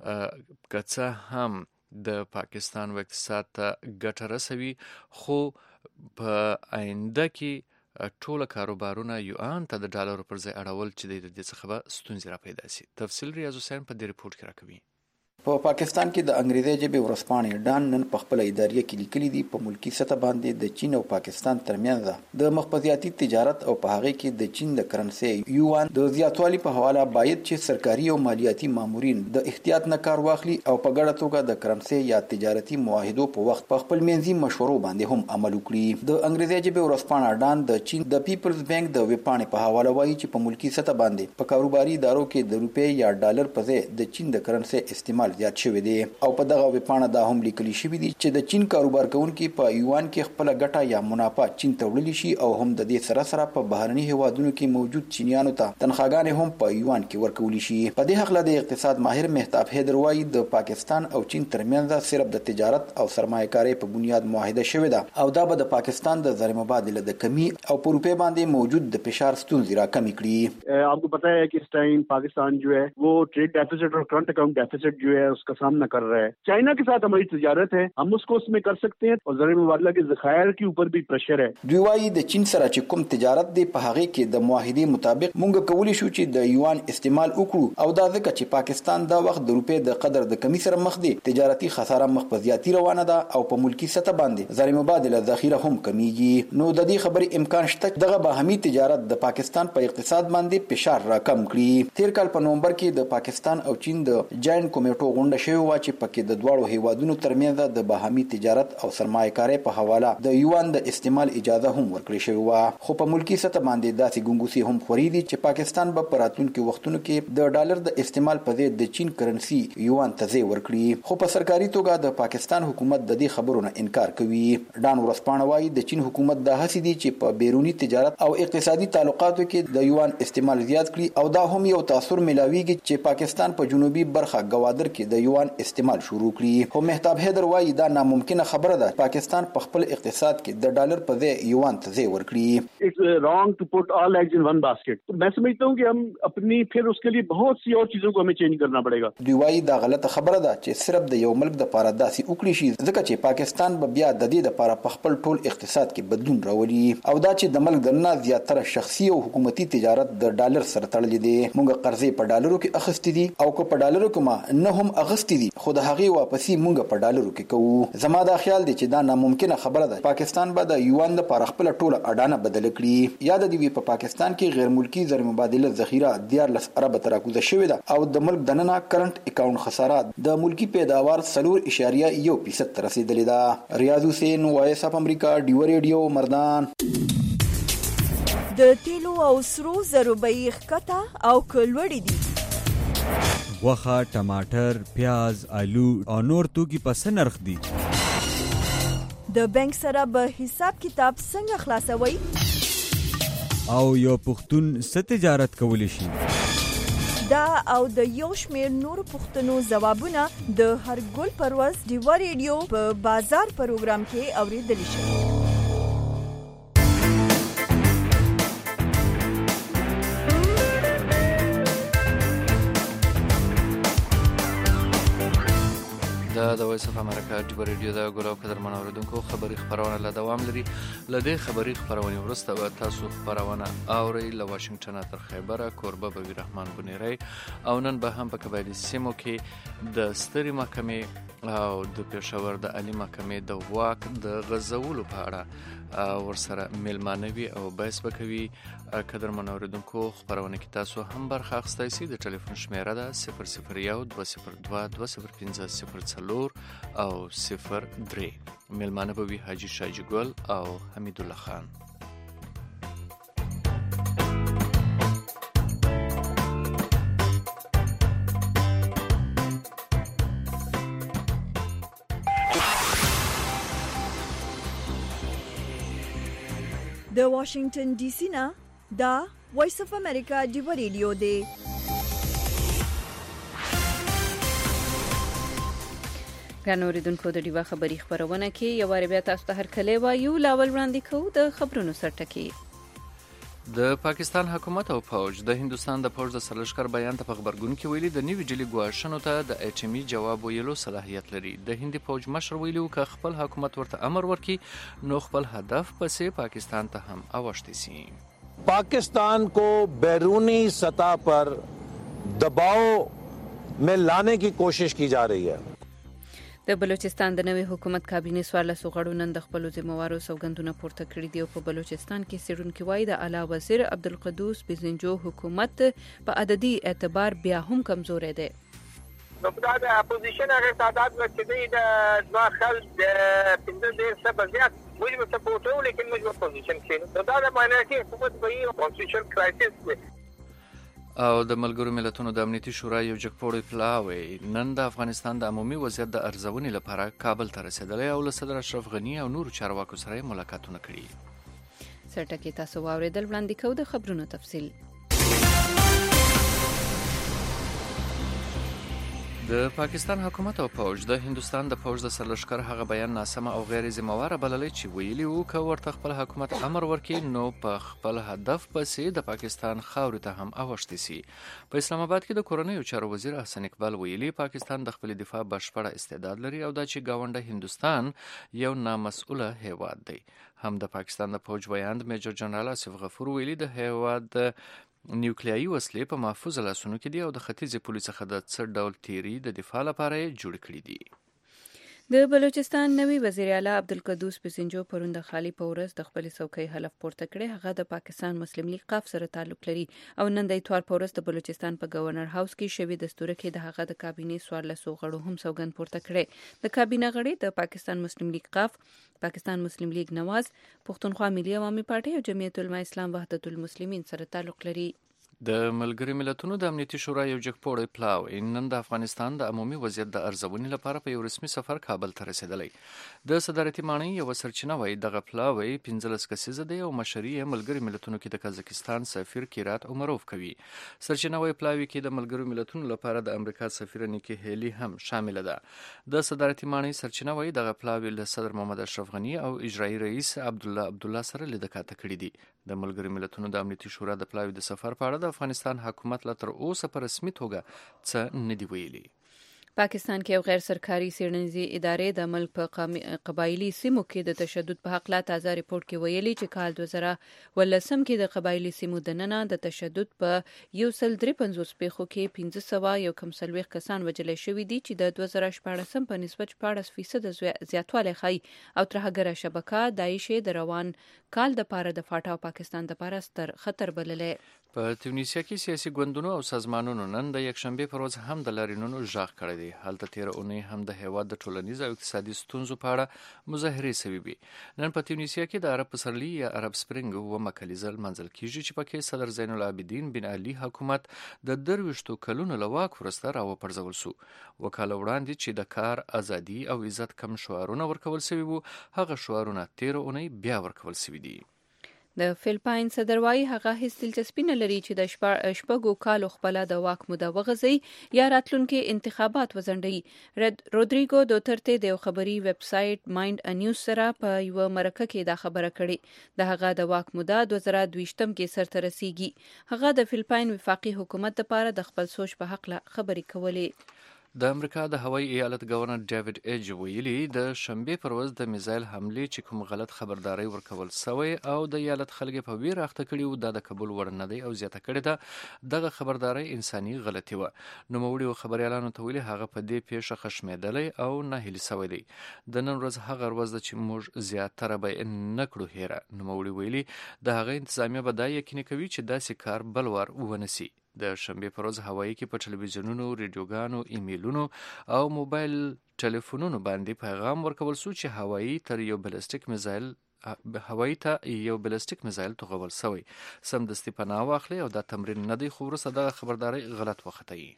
که څه هم د پاکستان و اقتصاد ته ګټه رسوي خو په آینده کې ټول کاروبارونه یوان ته د ډالرو پر ځای اړول چې د دې څخه به ستونزې را پیدا شي. تفصیل ریاض حسین په دې رپورټ کې راکوي. په پاکستان کې د انګریزي ژبې ورځپاڼې ډان نن په خپل اداریه کې لیکلي دي په ملکی سطح باندې د چین او پاکستان ترمنځ د مخبزیاتي تجارت او په هغه کې د چین د کرنسي یوان د زیاتوالي په حواله باید چې سرکاري او مالیاتي مامورین د احتیاط نه کار واخلي او په ګډه توګه د کرنسي یا تجارتي معاهدو په وخت په خپل منځي مشورو باندې هم عمل وکړي. د انګریزي ژبې ورځپاڼه ډان د چین د پیپلز بانک د ویبپاڼې په حواله وایي چې په ملکی سطح باندې په کاروباري ادارو کې د روپۍ یا ډالر په ځای د چین د کرنسي استعمال زیات شوی دی او په دغه ویبپاڼه دا هم لیکل شوی دی چې د چین کاروبار کوونکي په یوان کې خپل ګټه یا منافع چین ته وړلی شي او هم د دې سره سره په بهرني هیوادونو کې موجود چینیانو ته تنخواګانې هم په یوان کې ورکول شي. په دې حق له د اقتصاد ماهر مهتاب حیدر وایي د پاکستان او چین ترمنځ صرف د تجارت او سرمایه‌کاري په بنیاد معاهده شوې ده او دا به د پاکستان د زر مبادله د کمی او په روپے باندې موجود د فشار ستونزې راکمې کړي. आपको पता है कि इस टाइम पाकिस्तान जो है वो ट्रेड डेफिसिट और करंट अकाउंट डेफिसिट जो है उसका सामना कर रहा है. चाइना के साथ हमारी तिजारत है, हम उसको उसमें कर सकते हैं और ज़र मुबादला के ज़खायर के ऊपर भी प्रेशर है. دوی وايي د چین سره چې کوم تجارت دی په هغه کې د معاهدې مطابق مونږ کولی شو چې د یوان استعمال وکړو او دا ځکه چې پاکستان دا وخت د روپې د قدر د کمی سره مخ دی تجارتي خساره مخ په زیاتی روانه ده او په ملکی سطح باندې ذر مبادله ذخیره هم کمیږي. نو د دې خبرې امکان شته دغه باهمي تجارت د پاکستان په اقتصاد باندې فشار راکم کړي. تیر کال په نومبر کې د پاکستان او چین د جاینټ کمیټو غونډه شوې و چې پکې د دواړو هیوادونو ترمنځ د باهمي تجارت او سرمایه‌کاري په حواله د یوان د استعمال اجازه هم ورکړې شوې و. خو په ملکی سطح باندې داسې ګنګوسي هم خوري دي چې پاکستان به په راتلونکو وختونو کې د ډالر د استعمال په ځای د چین کرنسي یوان ته ځای ورکړي. خو په سرکاري توګه د پاکستان حکومت د دې خبرو نه انکار کوي. ډان ورځپاڼه وايي د چین حکومت د هڅې دي چې په بیرونی تجارت او اقتصادي تعلقاتو کې د یوان استعمال زیات کړي او دا هم یو تاثیر ملاويږي چې پاکستان په جنوبي برخه گوادر کې د یوان استعمال شروع کړي. خو مهتاب حیدر وايي دا ناممکنه خبره ده پاکستان په خپل اقتصاد کې د ډالر په ځای یوان ته ځای ورکړي. It's wrong to put all eggs in one basket. तो मैं समझता हूँ कि हम अपनी फिर उसके लिए बहुत सी और चीजों को हमें चेंज करना पड़ेगा. دوی وايي دا غلطه خبره ده چې صرف د یو ملک د پاره داسې وکړي شي ځکه چې پاکستان به بیا د دې لپاره په خپل ټول اقتصاد کې بدلون راولي او دا چې د ملک دننه زیاتره شخصي او حکومتي تجارت د ډالر سره تړلې دي. موږ قرضې په ډالرو کې اخیستې دي او کو په ډالرو کې ما نه هم اغستې دي خو د هغې واپسې موږ په ډالرو کې کوو. زما دا خیال دی چې دا ناممکنه خبره ده. پاکستان به د یوان لپاره خپل ټوله اډانه بدل کړي. یاد دی په پاکستان کې غیر ملکی زر مبادله ذخیره دیارلس ارب تراکوزه شوې ده او د ملک دننه کرنٹ اکاونټ خسارات د ملکی پیداوار صفر اشاریه یو فیصد ته رسیدلې ده. ریاض حسین وایس اف امریکا ډیو ریډیو مردان. د تیلو او سرو زرو بیې ښکته او کلوړې دي. غوښه، ټماټر، پیاز، آلو او نور توکي په څه نرخ دي؟ د بانک سره به حساب کتاب څنګه خلاصوي؟ او یو پښتون څه تجارت کولی شي؟ دا او د یو شمېر نور پوښتنو ځوابونه د هر ګل پرواز ډیو ریډیو په بازار پروګرام کې اوریدلی شي. د دا د وایس اف امریکا ډیو ریډیو دا ګورو قدرمن اوریدونکو خبری خبرونه لا دوام لري. لدې خبری خبرونه ورسته و تاسو خبرونه اوري له واشنگټن تر خیبره کوربه بوی رحمان بنيري او نن به هم په قبایلی سیمو کې د ستري محکمې او د پېښور د عالی محکمې د واک د غزولو په اړه ورسره میلمانوي او بحث وکوي. قدرمن اوریدونکو خبرونه کې تاسو هم برخه اخیستئ سي. د ټلیفون شمیره ده صفر صفر یو دوه صفر دوه دوه صفر پنځه صفر څلور او صفر درې. میلمانه به وي حاجي شاجي ګل او حمید الله خان. د واشنگټن ډي سي نه دا وایس اف امریکا ډیو ریډیو دی. ګران اوریدونکو د ډیوا خبری خبرونه کې یو واری بیا تاسو ته هرکلی وایو. لاول وړاندې کوو د خبرونو سرټکی. د پاکستان حکومت او فوج د هندستان د فوج د سرلشکر بیان ته په خبرګون کې ویلي د نیوی ډیلی ګواښونو ته د اټمی جواب ویلو صلاحیت لري. د هندي فوج مشر ویلو ک خپل حکومت ورته امر ورکړي نو خپل هدف پسې پاکستان ته هم اوښتي سي. पाकिस्तान को बैरूनी सतह पर दबाव में लाने की कोशिश की जा रही है. د بلوچستان د نوي حکومت کابینه سوالسو غړو نن د خپل ذمہوارو سوګندونه پورته کړي دي او په بلوچستان کې سیرونکو وای د اعلی وزیر عبدالقدوس بزنجو حکومت په عددي اعتبار بیا هم کمزورې ده. نو دا د اپوزیشن هغه تعداد ورته د ځوا خل د پنځه ډیر څه بزیات موږ په سپورټو لیکن موږ په پوزیشن کې نو دا د معنی حکومت به یو کانسټیټیوشن کرایسس دی. او د ملګرو ملتونو د امنیتي شورا یو جګپوړی پلاوی نن د افغانستان د عمومي وضعیت د ارزونې لپاره کابل ته رسیدلی او له صدر اشرف غنی او نورو چارواکو سره ملاقاتونه کړي. سرټکی تاسو واوریدل. وړاندې کوو د خبرونو تفصیل. د پاکستان حکومت او فوج د هندستان د فوج د سرلشکر هغه بیان ناسمه او غیر ذمہواره بللی چې ویلي وو ک ورته خپل حکومت امر ورکړي نو په خپل هدف پسې د پاکستان خاورې ته هم اوښتي سي. په اسلام آباد کې د کورنیو چارو وزیر احسن اقبال ویلي پاکستان د خپل دفاع بشپړه استعداد لري او دا چې گاونډه هندستان یو نامسؤله هیواد دی. هم د پاکستان د فوج بیان میجر جنرال آصف غفور ویلي د هیواد نیوکلیایي وسلې په محفوظ لاسونو کې دي او د ختیځې پولې څخه د څه ډول تیری د دفاع لپاره جوړ کړي دي. د بلوچستان نوي وزیر اعلی عبدالقدوس بزنجو پرون د خالی په ورځ د خپل څوکۍ حلف پورته کړی. هغه د پاکستان مسلم لیگ قاف سره تعلق لري او نن د اتوار په ورځ د بلوچستان په گورنر هاوس کې شوی دستور کې د هغه د کابینې سوارلسو غړو هم سوګند پورته کړی. د کابینه غړي د پاکستان مسلم لیگ قاف، پاکستان مسلم لیگ نواز، پښتونخوا ملي عوامي پارټي او جمعیت العلماء اسلام وحدت المسلمین سره تعلق لري. د ملګري ملتونو د امنیتي شورا یو جګپوړی پلاوی نن د افغانستان د عمومي وضعیت د ارزونې لپاره په یو رسمي سفر کابل ته رسیدلی. د صدارتي ماڼۍ یو سرچینه وایي دغه پلاوی پنځلس کسیزه دی او مشري یې ملګري ملتونو کې د قزاقستان سفیر کیرات عمروف کوي. سرچینه وایي پلاوی کې د ملګري ملتونو لپاره د امریکا سفیر نیکی هیلی هم شامل ده. د صدارتي ماڼۍ سرچینه وایي دغه پلاوی له صدر محمد اشرف غنی او اجرایی رئیس عبدالله عبدالله سره لیدکاته کړي دي. د ملګري ملتونو د امنیتي شورا د پلاوی د سفر په اړه د افغانستان حکومت لا تر اوسه په رسمي توګه څه نه دی ویلي. پاکستان کې یو غیر سرکاري څېړنیزې ادارې د ملک په قبایلی سیمو کې د تشدد په حق لا تازه ریپورت کې ویلي چې کال دوه زره ولسم کې د قبایلی سیمو دننه د تشدد په یو سل درې پنځوس پیښو کې پنځه سوه یو کم څلوېښت کسان وژل شوي دي چې د دوه زره شپاړسم په نسبت شپاړس فیصده زیاتوالی ښیي او ترهګره شبکه داعش د روان کال د پاره د فاټا او پاکستان د پاره ستر خطر بللی. په تونسیا کې سیاسي ګوندونو او سازمانونو نن د یکشنبه پر ورځ هم د لارینونو ژغ کړی دی. هلته تیر اونۍ هم د هیواد د ټولنیز او اقتصادي ستونزو په اړه مظاهرې شوې وي. نن په تونسیا کې د عرب پسرلي یا عرب سپرینګ و مکلیزه منځل کیږي چې پکې صدر زین العابدین بن علي حکومت د درويشتو کلونو لواک ورسته راو پرځول سو. وکاله وړاندې چې د کار ازادي او عزت کم شعارونه ورکول شوی وو هغه شعارونه تیر اونۍ بیا ورکول شوی دي. د فلپاین صدر وايي هغه هیڅ دلچسپي نه لري چې د شپږو کالو خپل د واک موده وغځي یا راتلونکي انتخابات وځنډي. رودریګو دوترته د یو خبري ویب سټ مایند ا نیوز سره په یو مرکه کې دا خبره کړې. د هغه د واک موده دوه زره دویشتم کې سرته رسیږي. هغه د فلپاین وفاقي حکومت لپاره د خپل سوچ په حق له خبرې کولې. د امریکا د هوایي ایالت گورنر ډیوډ ایج ویلي د شنبې پر ورځ د میزایل حملې چې کوم غلط خبرداري ورکول سوی او د ایالت خلک په ویره اخته کړي وو د کابل وړ نه دی او زیاته کړې ده دغه خبرداري انساني غلطي و. نوموړي خبريالانو ته ویلي هغه په دې پیښه خشمېدلی او نه هلي سوی دی. د نن ورځ هغه ورځ چې موږ زیاتره به نه کړو هیره. نوموړي ویلي د هغه انتظامیه به دا یقیني کوي چې داسې کار بل وار ونسي. د شنبې پر ورځ هوایي کې په ټلویزیونونو، ریډیوګانو، ایمیلونو او موبایل ټلیفونونو باندې پیغام ورکول شو چې هوایي تر یو بلستیک میزایل هوایي ته یو بلستیک میزایل توغول شوی. سمدستي پناه واخلي او دا تمرین نه دی خو وروسته دغه خبرداری غلط وختوي.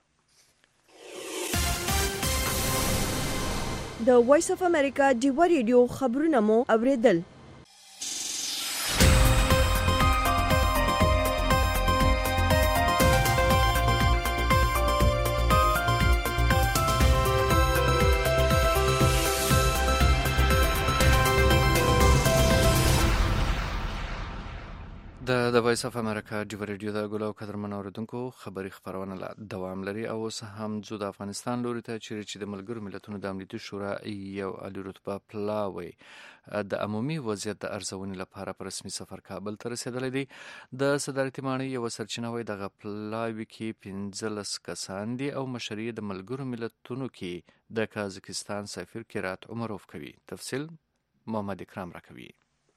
د وایس اف امریکا ډیوا ریډیو خبرونه مو اوریدل. د د وایس اف امریکا ډیوا ریډیو د ګلو قدرمن اوریدونکو خبري خبرونه لا دوام لري او اوس هم ځو د افغانستان لوري ته چې د ملګرو ملتونو د امنیتي شورا یو عالی رتبه پلاوی د عمومي وضعیت د ارزونې لپاره په رسمي سفر کابل ته رسیدلی دی. د صدارتي ماڼۍ یو سرچینه وایي دغه پلاوی کې پنځلس کسان دي او مشري د ملګرو ملتونو کې د کازاکستان سفیر کیرات عمروف کوي. تفصیل محمد اکرام راکوي.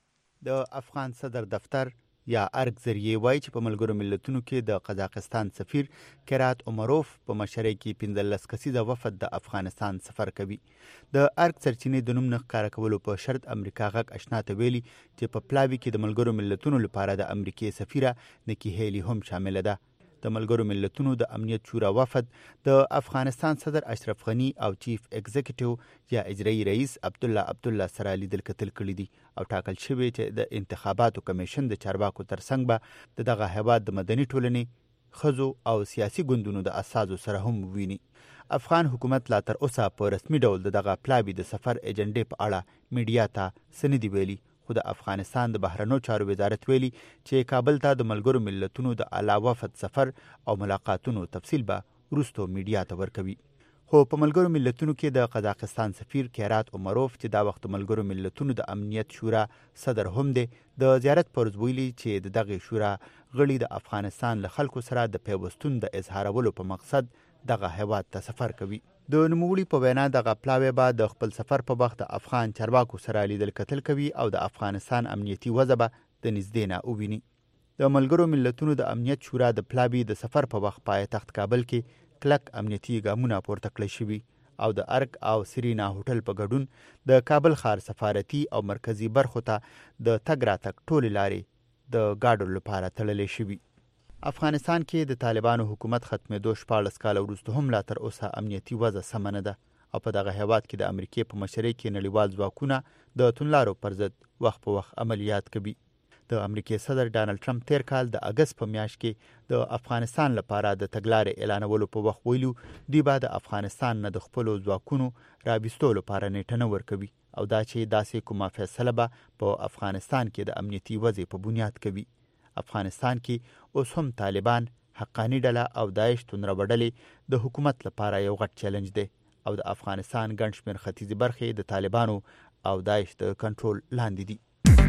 د افغان صدر دفتر یا ارګ ذریعه وایي چې په ملګرو ملتونو کې د قزاقستان سفیر کیرات عمروف په مشرۍ کې پنځلس کسیزه وفد د افغانستان سفر کوي. د ارګ سرچینې د نوم نه ښکاره کولو په شرط امریکا غږ اشنا ته ویلي چې په پلاوي کې د ملګرو ملتونو لپاره د امریکې سفیره نکی هیلی هم شامله ده. د ملګرو ملتونو د امنیت شورا وفد د افغانستان صدر اشرف غنی او چیف ایگزیکټیو یا اجرایی رئیس عبدالله عبدالله سره لیدل کتل کړي دي او ټاکل شوی چې د انتخاباتو کمیشن د چارواکو ترڅنګ به د دغه هیواد د مدني ټولنې خزو او سیاسي ګوندونو د اساسو سره هم وویني. افغان حکومت لا تر اوسه په رسمي ډول د دغه پلاوي د سفر ایجنډې په اړه میډیا ته څه نه دي ویلي، خو د افغانستان د بهرنیو چارو وزارت ویلي چې کابل ته د ملګرو ملتونو د اعلی وفد سفر او ملاقاتونو تفصیل به وروسته میډیا ته ورکوي. خو په ملګرو ملتونو کې د قزاقستان سفیر کیرات عمروف چې دا وخت ملګرو ملتونو د امنیت شورا صدر هم دی د زیارت پر ورځ ویلي چې د دغه شورا غړي د افغانستان له خلکو سره د پیوستون د اظهارولو په مقصد دغه هیواد ته سفر کوي. د نوموړي په وینا دغه پلاوی به د خپل سفر په وخت د افغان چارواکو سره لیدل کتل کوي او د افغانستان امنیتي وضع به د نږدې نه وویني. د ملګرو ملتونو د امنیت شورا د پلاوی د سفر په وخت پایتخت کابل کې کلک امنیتي ګامونه پورته کړی شوي او د ارک او سرینا هوټل په ګډون د کابل ښار سفارتي او مرکزی برخو ته د تګ راتګ ټولې لارې د ګاډو لپاره تړلې شوي. افغانستان کې د طالبانو حکومت ختمېدو شپاړس کاله وروسته هم لا تر اوسه امنیتي وضع سمه نه ده او په دغه هیواد کې د امریکې په مشرۍ کې نړیوال ځواکونه د توندلارو پر ضد وخت په وخت عملیات کوي. د امریکې صدر ډانلډ ټرمپ تیر کال د اګست په میاشت کې د افغانستان لپاره د تګلارې اعلانولو په وخت ویلو دوی به د افغانستان نه د خپلو ځواکونو راویستو لپاره نیټه نه ورکوي او دا چې داسې کومه فیصله به په افغانستان کې د امنیتي وضع په بنیاد کوي. افغانستان کې اوس هم طالبان، حقانی ډله او داعش توندروه ډلې د حکومت لپاره یو غټ چیلنج دی او د افغانستان ګڼ شمېر ختیځې برخې د طالبانو او داعش د کنټرول لاندې دي.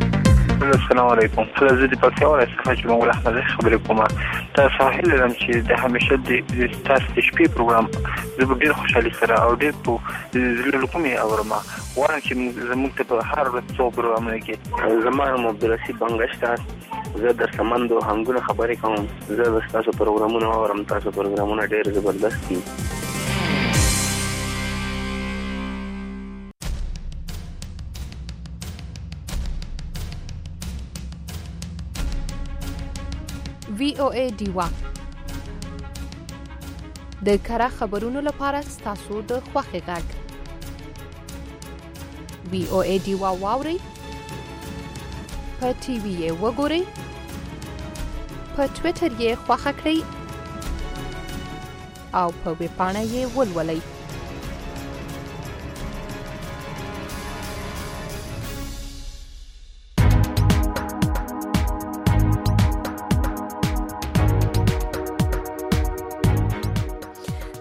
السلام علیکم. زه د پکتیا ولایت څخه چې مول احمد خبرې کوم. تاسو هیله لرم چې د همیشه د تاسو د شپې پروګرام زه ډېر خوشحالي سره او ډېر په زړه کومې اورم. وایم چې زموږ ته په هر ورځ څو پروګرامونه کې زما نوم عبدالرشید بنګشته، زه در سمندو هنګونه خبرې کوم. زه د تاسو پروګرامونه اورم. تاسو پروګرامونه ډېر زبردست دي. وی او ای ډیوا د کره خبرونو لپاره ستاسو د خوښې غږ. وی او ای ډیوا واورئ، په ټي وي یې وګورئ، په ټویټر یې خوښه کړئ او په ویب پاڼه یې ولولئ.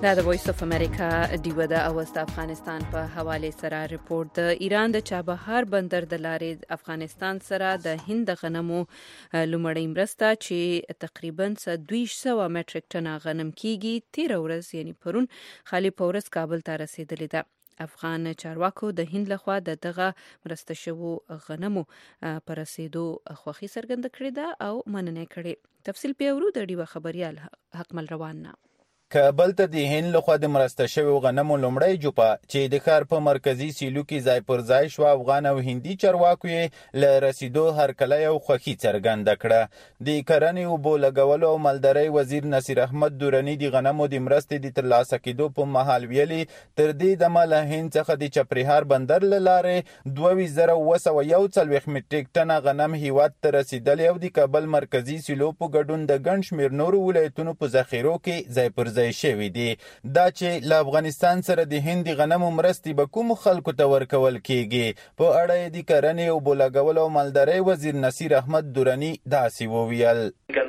دا د وایس اف امریکا دیو د اوست افغانستان په حواله سره ریپورت د ایران د چابهار بندر د لارې افغانستان سره د هند غنمو لومړی مرسته چې تقریبا دوه سوه مټریک ټن غنم کیږي تیر ورځ یعنی پرون خالی پورس کابل ته رسیدلې ده. افغان چارواکو د هند لخوا د دغه مرسته شوو غنمو پر رسیدو خوښي څرګنده کړې ده او مننه کړې. تفصیل پیورو د ډیوه خبريال حکمل روان نه. کابل ته د هند لخوا د مرسته شویو غنمو لومړی جوپه چې د ښار په مرکزی سیلو کې ځای پر ځای شو، افغان او هندي چارواکو یې له رسیدو هرکلی او خوښي څرګنده کړه. د کرنې اوبو لګولو او مالدارۍ وزیر نصیر احمد درانی د غنمو د مرستې د ترلاسه کېدو په مهال ویلي تر دې دمه له هند څخه د چپرهار بندر له لارې دوه زره اوه سوه یو څلوېښت مټریک ټنه غنم هیواد ته رسیدلی او د کابل مرکزي سیلو په ګډون د ګڼ شمېر نورو ولایتونو په ذخیرو کې ځای پر ځای شوی دی. دا چې له افغانستان سره د هند غنمو مرستې به کوم خلکو ته ورکول کیږي په اړه د کرنې او اوبو لګولو او مالدارۍ وزیر نصیر احمد درانی داسې وویل.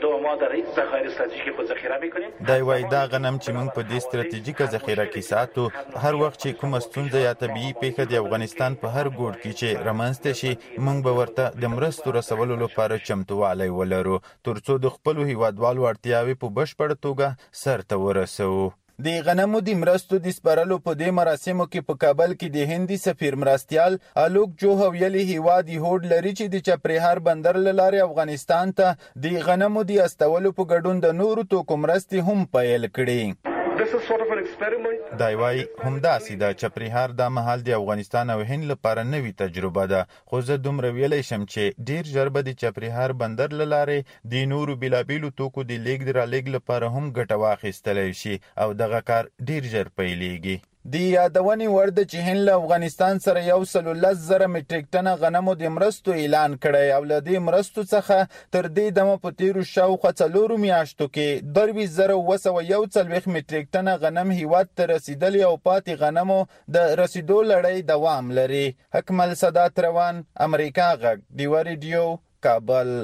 دا وایي دا غنم چې موږ په دې ستراتیژیکه ذخیره کې ساتو، هر وخت چې کومه ستونزه یا طبیعي پیښه د افغانستان په هر ګوټ کې چې رامنځته شي موږ به ورته د مرستو رسولو لپاره چمتووالی ولرو ترڅو د خپلو هیوادوالو اړتیاوې په بشپړه توګه سرته ورسوو. د غنمو د مرستو د سپارلو په دې مراسمو کې په کابل کې د هندي سفیر مرستیال الوک جوه ویلي هیواد هوډ لري چې د چپرهار بندر له لارې افغانستان ته د غنمو د استولو په ګډون د نورو توکو مرستې هم پیل کړي. دا وایي همداسې ده چپرهار دا مهال د افغانستان او هند لپاره نوې تجربه ده، خو زه دومره ویلی شم چې ډیر ژر به د چپرهار بندر له لارې د نورو بېلابېلو توکو د لیږد رالېږد لپاره هم ګټه واخیستلی شي او دغه کار ډیر ژر پیلیږي. د یادونې وړ ده چې هند له افغانستان سره یو سل او لس زره مټریک ټنه غنمو د مرستو اعلان کړی او له دې مرستو څخه تر دې دمه په تیرو شاوخوا څلورو میاشتو کې درویشت زره اوه سوه یو څلوېښت مټریک ټنه غنم هیواد ته رسیدلی او پاتې غنمو د رسیدو لړۍ دوام لري. حکمل صدات روان، امریکا غږ، ډیوه ریډیو، کابل.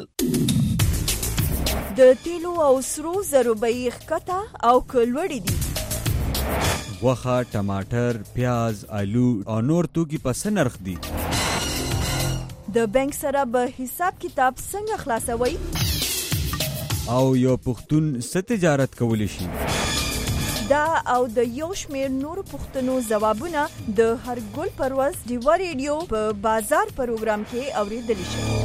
د تیلو او سرو زرو بیې ښکته او کلوړې دي. غوښه، ټماټر، پیاز، آلو او نور توکي په څه نرخ دي؟ د بانک سره به حساب کتاب څنګه خلاصوي؟ او یو پښتون څه تجارت کولی شي؟ دا او د یو شمېر نورو پوښتنو ځوابونه د هر ګل پر ورځ ډیوه ریډیو په بازار پروګرام کې اورېدلی شي.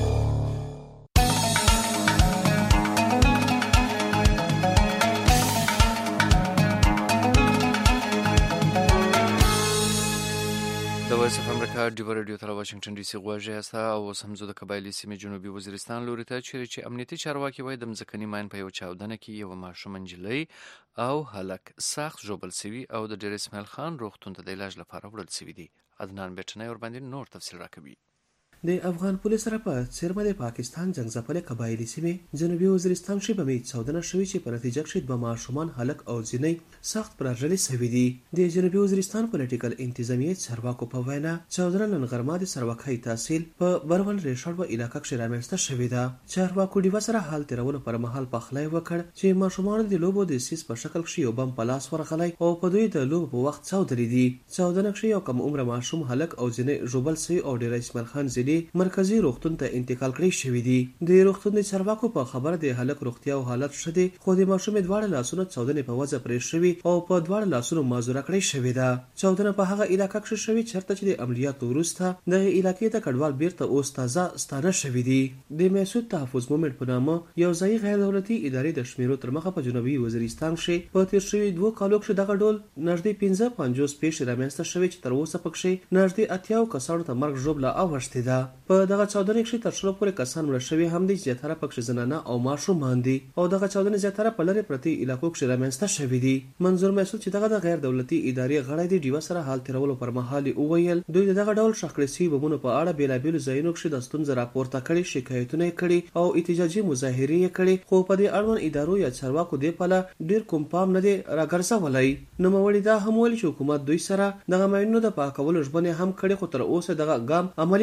د وایس اف امریکا ډیوه ریډیو تر واشنگټن ډي سي غوږی هسته او اوس هم زه د قبایلي سیمې جنوبي وزیرستان لوري ته چیرې چې امنیتي چارواکي وایي د مځکني ماین په یو چاودنه کې یوه ماشومه نجلۍ او هلک سخت ژوبل سوي او د ډیر اسماعیل خان روغتون ته د علاج لپاره وړل سوي دي. عدنان بیټنی ورباندې نور تفصیل راکوي. د افغان پولیس سره په څیرمه د پاکستان جنگځپلې قبایلي سیمې جنوبي وزیرستان شي په چاودنه شوې چې په نتیجه کې دوه ماشومان هلک او زینۍ سخت پرژلې سوي دي. د جنوبي وزیرستان پولیټیکل انتظامیه چارواکو په وینا چاودنه نن غرمه د سروکای تحصیل په برول ریشړ و علاقې کې رامنځته شوې ده. چارواکو ډیو سره حال تیرولو پر مهال پخلای وکړ چې ماشومان د لوبو د سیس په شکل کې یو بم په لاس ورغلی او په دوی د لوبو په وخت چاودلې دي. چاودنه کې یو کم عمر ماشوم هلک او زینۍ ژوبل سوي او ډیر اسماعیل خان زیدي مرکزی روغتون ته انتقال کړی شوی دی. د روغتون د چارواکو په خبره د هلک روغتیا او حالت ښه دی، خو د ماشوم دواړه لاسونه چاودنې په وجه پرې شوي او په دواړه لاسونو مازوره کړی شوې ده. چاودنه په هغه علاقه کې شوې چېرته چې د عملیاتو وروسته د علاقې ته کډوال بیرته اوس تازه ستانه شوي دي. د محسود تحفظ مومنټ په نامه یو ځایي غیر دولتي ادارې د شمیرو تر مخه په جنوبي وزیرستان کې په تیر شوي دوه کالو کې دغه ډول نږدې پنځه پنځوس پیښې رامنځته شوې چې تر اوسه پکې نږدې اتیا کسانو ته مرګ ژوبله اوښتې ده. په دغه چاودنې کې تر شلو پورې کسان مړه شوي هم دي، زیاتره پکې زنانه او ماشومان دي او دغه چاودنې زیاتره په لرې پرتې علاقو کې رامنځته شوي دي. منظور محسود چې دغه د غیر دولتي ادارې غړی دی ډیوه سره حال تیرولو پر مهال وویل دوی دغه ډول ښخ شوي بمونو په اړه بېلابېلو ځایونو کې د ستونزې راپورته کړي، شکایتونه یې کړي او احتجاجي مظاهرې یې کړي، خو په دې اړوند ادارو یا چارواکو دې پله ډېر کوم پام نه دی راګرځولی. نوموړي دا هم ویل چې حکومت دوی سره دغه ماینونو د پاکولو ژمنې هم کړې، خو تر اوسه دغه ګام عملي کړی نه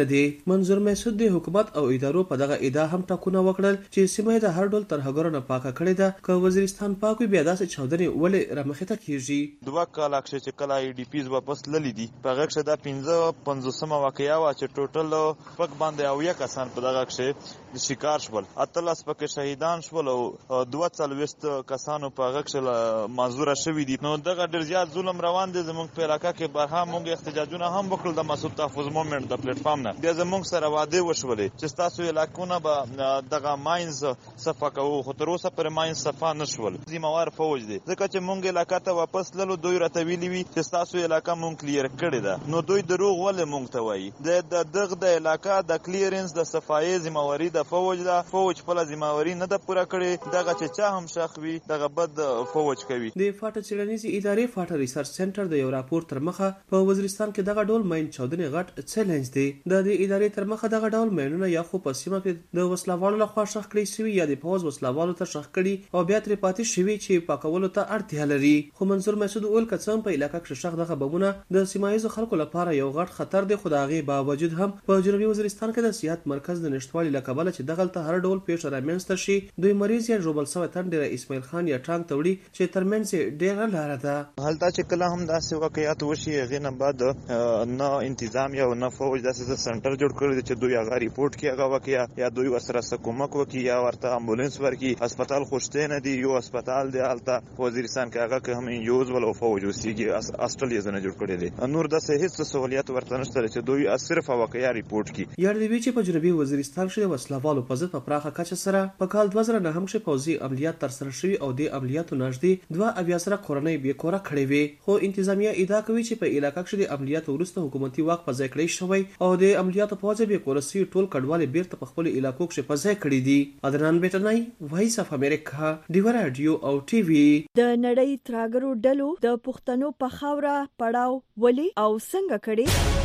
نه دی. منظور مسعود د حکومت او ادارو په دغه ادعا هم ټاکونه وکړل چې سیمه د هر ډول ترهګرو نه پاکه کړې ده. که وزیرستان پاک وي بیا داسې چاودنې ولې رامخې ته کیږي؟ دوه کاله چې کله ای ډي پیز واپس للی دي په هغه کې دا پنځه پنځوسمه واقعیا وا چې ټوټل پک باندې او یک کسان په دغه کې د شکار شول، اتلس پکې شهیدان شول او دوه څلوېښت کسانو په هغه کې معذوره شوي دي. نو دغه ډېر زیات ظلم روان دی زموږ په علاقه کې. برها موږ احتجاجونه هم وکړل د مسعود تحفظ مومنټ د پلیټ فارم نه. بیا زموږ سره واده وشولې چې تاسو علاقونه به دغه ماینز صفا کوو، خو تر اوسه پر ماینز صفا نشول. ذمہوار فوج دی ځکه چې موږ علاقه ته واپس للو دوی راته ویلي وي چې تاسو علاقه موږ کلیر کړې ده. نو دوی دروغ ولې موږ ته وایي؟ د دغه د علاقه د کلیرنس د صفایي ذمہواری د فوج ده. فوج خپل ذمہواری نه ده پوره کړې. دغه چې چا هم شخ وي دغه بد فوج کوي. د فاټا څېړنیزې ادارې فاټا ریسرچ سنټر د یو راپور تر مخه په وزیرستان کې دغه ډول ماین چاودنې غټ چیلنج دی. د دې ادارې تر مخه دغه ډول ماینونه یا خو په سیمه کې د وسلوالو لخوا شخ کړی شوي یا د پوز وسلوالو ته شخ کړي او بیا ترې پاتې شوي چې پاکولو ته اړتیا لري. خو منظور مسعود وویل که څه هم په علاقه کې شخ دغه بمونه د سیمه ییزو خلکو لپاره یو غټ خطر دی، خو د هغې باوجود هم په جنوبي وزیرستان کې د صحت مرکز د نشتوالي له کبله چې دغلته هر ډول پیښه رامنځته شي دوی مریض یا ژوبل سوی تن ډېره اسماعیل خان یا ټانک ته وړي چې ترمنځ یې ډېره لاره ده. هلته چې کله هم داسې واقعیات وشي هغې نه بعد نه انتظام یا نه فوج داسې سنټر جوړ کړی دی چې دوی هغه ریپورټ کړي هغه واقعیا یا دوی ورسره څه کومک وکړي یا ورته امبولانس ورکړي. هسپتال خوشته نه دی، یو هسپتال دی هلته وزیرستان کې هغه کې هم انجوز ول او فوج اوسېږي هاسټل یې نه جوړ کړی دی. نور داسې هېڅ سہولیات ورته نشته چې دوی صرف واقعیا ریپورټ کړي. یاد دی چې په جنوبي وزیرستان کې د وسلوالو په ضد په پراخه کچه سره په کال دوه زره نهم کې پوځي عملیات ترسره شوي او د عملیاتو نږدې دوه اویا زره کورنۍ بې کوره کړې وې. خو انتظامیه ادعا کوي چې په علاقه کې د عملیاتو وروسته حکومتي واک په ځای کړی شوی او د عملیاتو په وجه بې کوره سوي ټول کډوالې بیرته په خپلو علاقو کې په ځای کړي دي. عدنان بیټنی، وایس اف امریکا، ډیوه راډیو او ټي وي. د نړۍ ترهګرو ډلو د پښتنو په خاوره پړاو ولې او څنګه کړي؟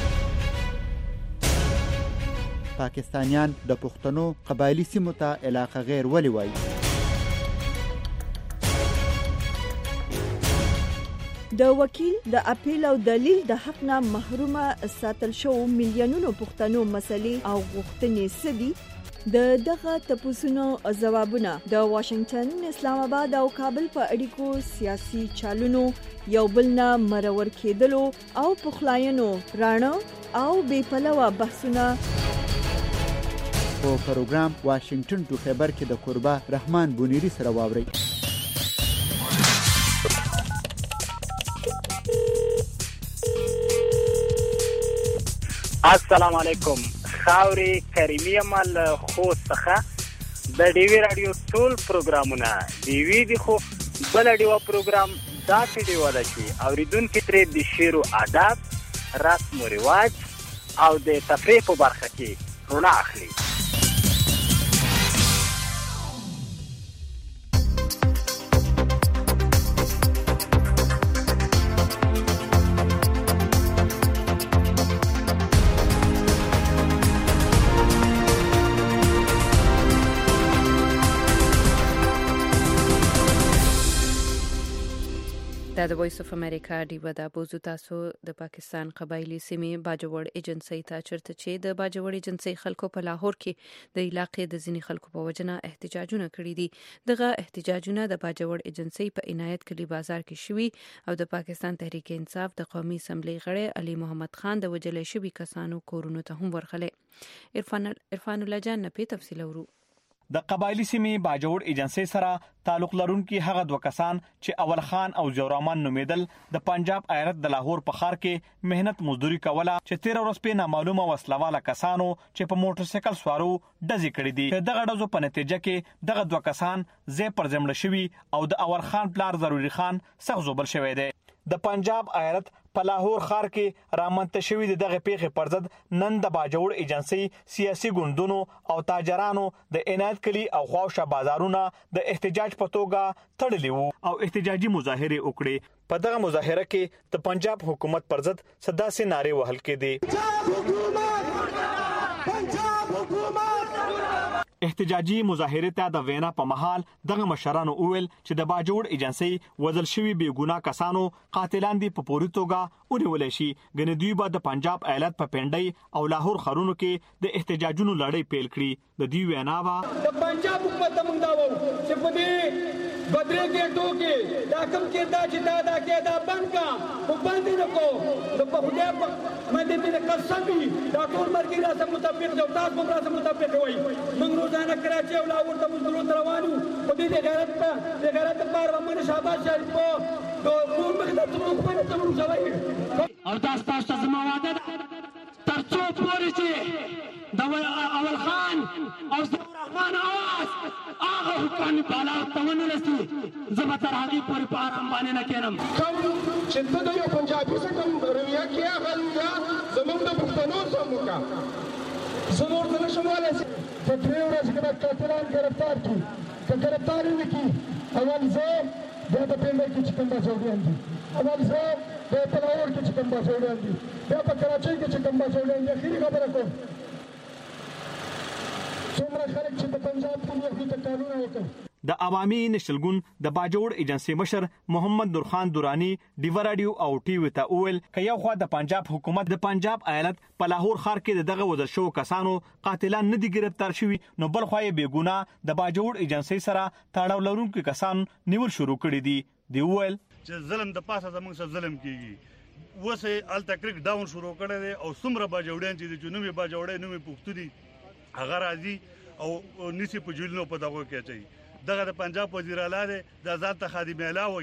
پاکستانیان د پښتنو قبایلی سیمو ته علاقه غیر ولې وایي؟ د وکیل د اپیل او دلیل د حق نه محرومه ساتل شو میلیونونو پښتنو مسلې او غوښتنې سدي د دغه تپوسونو ځوابونه د واشنگټن، اسلام آباد او کابل په اړیکو سیاسي چالونو یو بل نه مرور کېدلو او پخلاینو راڼه او بې پلوه بحثونه په پروګرام واشنگټن ټو خیبر کې د قربا رحمان بونیری سره واوري. السلام علیکم. خاوري کریمی عمل خو څخه د ډیوی رادیو ټول پروګرامونه ډیوی دی خو بل ډیو پروګرام دا چې ډیو ده چې اوریدونکو ترې د شعر او ادب، رسم او رواج او د تفریح په برخه کې رونه اخلي. دا د وایس اف امریکا ډیوه ده. بوزو تاسو د پاکستان قبایلی سیمې باجوړ ایجنسی ته چرته چې د باجوړ ایجنسی خلکو په لاهور کې د علاقې د ځینې خلکو په وجنه احتجاجونه کړي دي. دغه احتجاجونه د باجوړ ایجنسی په عنایت کلی بازار کې شوي او د پاکستان تحریک انصاف د قومي اسمبلی غړی علي محمد خان د وجلې شوي کسانو کورونو ته هم ورغلي. عرفان عرفان الله جان نه په تفصیل ورو. د قبایلی سیمې باجوړ ایجنسی سره تعلق لرونکي هغه دوه کسان چې اول خان او زورامن نومیدل د پنجاب ایالت د لاهور په ښار کې مهنت مزدوري کوله چې تیر ورځ په نامعلومه وسلواله کسانو چې په موټر سایکل سوارو ډزې کړې دي. دغه ډزو په نتیجه کې دغه دوه کسان زی پر زمړه شوي او د اول خان پلار ضروري خان سخت زوبل شوی دی. د پنجاب ایالت په لاهور ښار کې رامنځته شوي د دغه پیښې پر ضد نن د باجوړ ایجنسی سیاسي ګوندونو او تاجرانو د عنایت کلي او خواوشا بازارونه د احتجاج په توګه تړلي وو او احتجاجي مظاهره وکړي. په دغه مظاهره کې د پنجاب حکومت پر ضد صداسې نارې وهل کېدې. احتجاجي مظاهره ته د وینا په محل دغه مشرانو وویل چې د باجوړ ایجنسی وزل شوی بې ګناه کسانو قاتلان دي په پوری توګه ونیول شي. ګنې دوی به د پنجاب ایالت په پنډۍ او لاهور ښارونو کې د احتجاجونو لړۍ پیل کړي. د دې وینا وا د پنجاب حکومت ته موږ دا وو چې په دې بدرې ګټو کې دا کوم کې دا چې دا دا کې دا بند کا په باندې نکو د په خدای په باندې دې قسم دا ټول مرګي راځه مطابق جو تاسو په راځه مطابق وای موږ روزانه کراچي او لاهور ته مزدورون روانو په دې غیرت په دې غیرت په باندې شاباش شریف په ټول مخدمت موږ په ته موږ ځوي او تاسو تاسو زما واده ترڅو پورې چې د اول خان او رحمان आवाज هغه حکومت بالا تونه رسي زما تر هغه پورې په آرام باندې نه کېنم کوم چې ته د یو پنجابي څخه کوم رویه کې هغه زموږ د پښتنو سره کا زموږ د شماله په دریو ورځې کې قاتلان گرفتار کی که گرفتار نه کی اول زه د پنځه کې چې کوم بچوډیان دي اول زه د پلاور کې چې کوم بچوډیان دي بیا په کراچۍ کې چې کوم بچوډیان دي اخیری خبره کوم د عوامي نشل ګوند د باجوړ ایجنسی مشر محمد نور خان دورانی ډیو رادیو او ټي وي ته ویل ک یو خو د پنجاب حکومت د پنجاب ایالت په لاهور ښار کې دغه وزل شو کسانو قاتلان نه دي گرفتار شوی نو بل خو یې بیګونه د باجوړ ایجنسی سره تاړو لرونکو کسان نیول شروع کړی دي. دی ویل چې ظلم د پاسه زموږ سره ظلم کیږي وسه ال تکریک ډاون شروع کړی دی او څومره باجوړیان چې د جنوبي باجوړی نومي پښتوني هغه راځي او نسی په جیلونو په دغه کې چي دغه د پنجاب وزیر اعلی دی د ځان ته خادم اعلی وي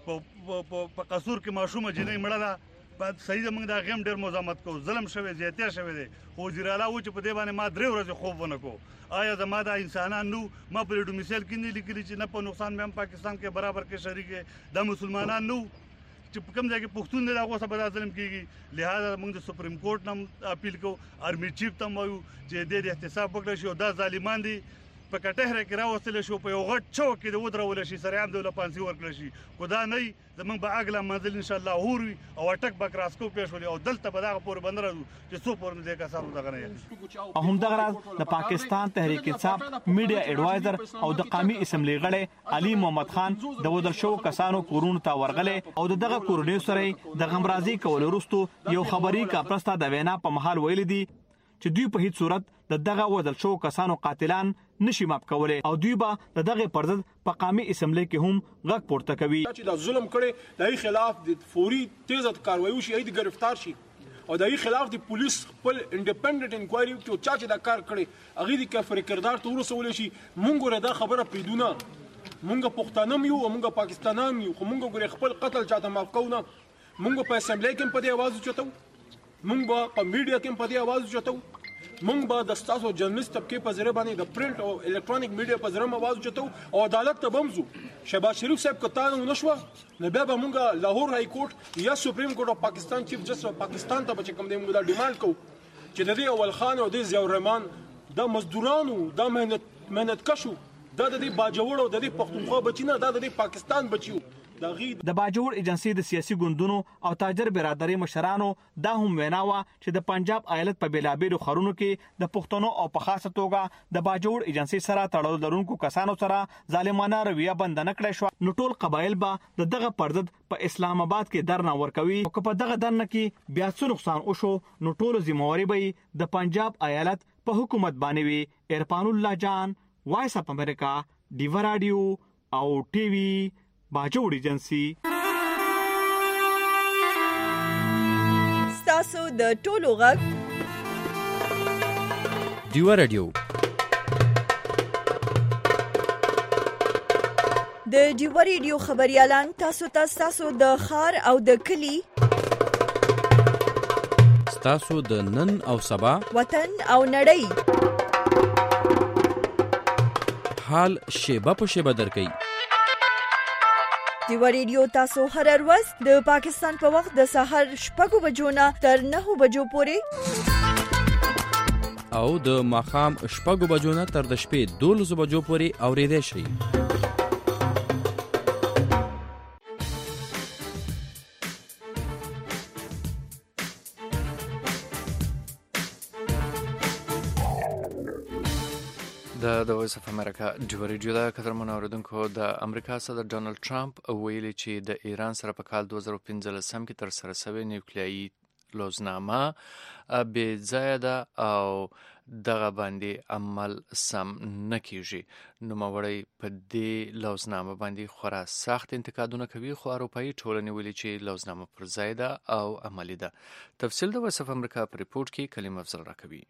په قصور کې ماشومه جنې مړه بعد صحیح زموږ د غیم ډېر مزاحمت کو ظلم شوی زیاتیا شوی دی وزیر اعلی و چې په دې باندې ما درې ورځې خوب ونه کو آیا زما د انسانان نو ما په ډومیسایل کې نه لیکلي چې نه په نقصان مې هم پاکستان کې برابر کې شریک د مسلمانان نو چې کوم ځای کې پښتون نه دغه څه به ظلم کیږي لہذا موږ د سپریم کورټ نم اپیل کو آرمی چیف ته وایو چې د احتساب وکړي شو دا ظالمان دي په کټهره کې راوستل شو په یو غټ چوک کې د ودرول شي سره هم د پانسي ورکړل شي خدا نه زمونږ به اګلا منزل ان شاء الله هوري او اٹک بکراسکو پیښ ولې او دلته به دغه پور بندر چې څو پور دې کا سره دغه نه هم دغه د پاکستان تحریک انصاف میډیا ایڈوایزر او د قومي اسمبلی غړی علي محمد خان د ودل شو کسانو کورونو ته ورغله او دغه کورونو سره د غمرازي کول وروستو یو خبري کا پرستا د وینا په محل ویل دي چې دوی په هیڅ صورت د دغه ودل شو کسانو قاتلان نشي ماپ کولای او دوی به د دغه پرځد په قومي اسمبلی کې هم غږ پورته کوي چې د ظلم کړي دای خلاف د فوري تیزه کاروایی وشي اې د گرفتار شي او دای خلاف د پولیس خپل انډیپندنت انکوایري چې چا چې دا کار کړي هغه د کفر کردار ته ورسول شي مونږ را دا خبره پیدونه مونږ پښتانه یو او مونږ پاکستانان یو خو مونږ ګوري خپل قتل چاته ماف کوو مونږ په اسمبلی کې په دې आवाज چوتو مونږ په میډیا کې په دې आवाज چوتو مونږ به د تاسو جرنالست طبقه په ذریعہ باندې د پرنٹ او الکترونیک میډیا په ذریعہ आवाज چوتو او عدالت ته بمزو شهباز شریف صاحب کتان ونشو نه بیا به مونږ لاهور های کورټ یا سپریم کورټ اف پاکستان چیف جسټس پاکستان ته به کوم دی مونږ دا ډیماند کو چې د دې اول خان او د ضیاء الرحمن د مزدورانو د مهنت مهنت کشو د دې باجوړ او د دې پښتونخوا بچینه د دې پاکستان بچیو د باجوړ ایجنسی د سیاسي ګوندونو او تاجر برادری مشرانو دا هم ویناوه چې د پنجاب ایالت په بیلابېلو خرونو کې د پښتنو او په خاصه توګه د باجوړ ایجنسی سره تړاو لرونکو کسانو سره ظالمانه رویه بند نه کړی شو نو ټول قبایل به د دغه پرځد په اسلام آباد کې درنه ورکوي او په دغه درنه کې بیا څه نقصان وشو نو ټول ذمہواری به د پنجاب ایالت په حکومت باندې وي. ارفان الله جان وایس اپ امریکا ډیو رادیو او ټي وي باجوړ ایجنسی. ستاسو د ټولو غږ ډیو رادیو د ډیو رادیو خبريالان تاسو ته تاسو د خار او د کلی تاسو د نن او سبا وطن او نړۍ حال شیبه په شیبه درکې ډیو رادیو تاسو هر ورځ د پاکستان په وخت د سحر شپږ بجو نه تر نهه بجو پورې او د ماخام شپږ بجو نه تر د شپې دولس بجو پورې اوریدئ شئ. د د وایس اف امریکا ډیو ریډیو د قدرمنو اوریدونکو د امریکا صدر ډونالد ټرمپ ویلي چې د ایران سره په کال دوه زره پنځلس کې تر سره شوی نیوکلیایي لوزنامه بې ځایه ده او دغه باندې عمل سم نه کیږي. نوموړی په دې لوزنامه باندې خورا سخت انتقادونه کوي، خو اروپایي ټولنې ویلي چې لوزنامه پر ځای ده او عملي ده. تفصیل د وایس اف امریکا په ریپورت کې کلیم افضل راکوي.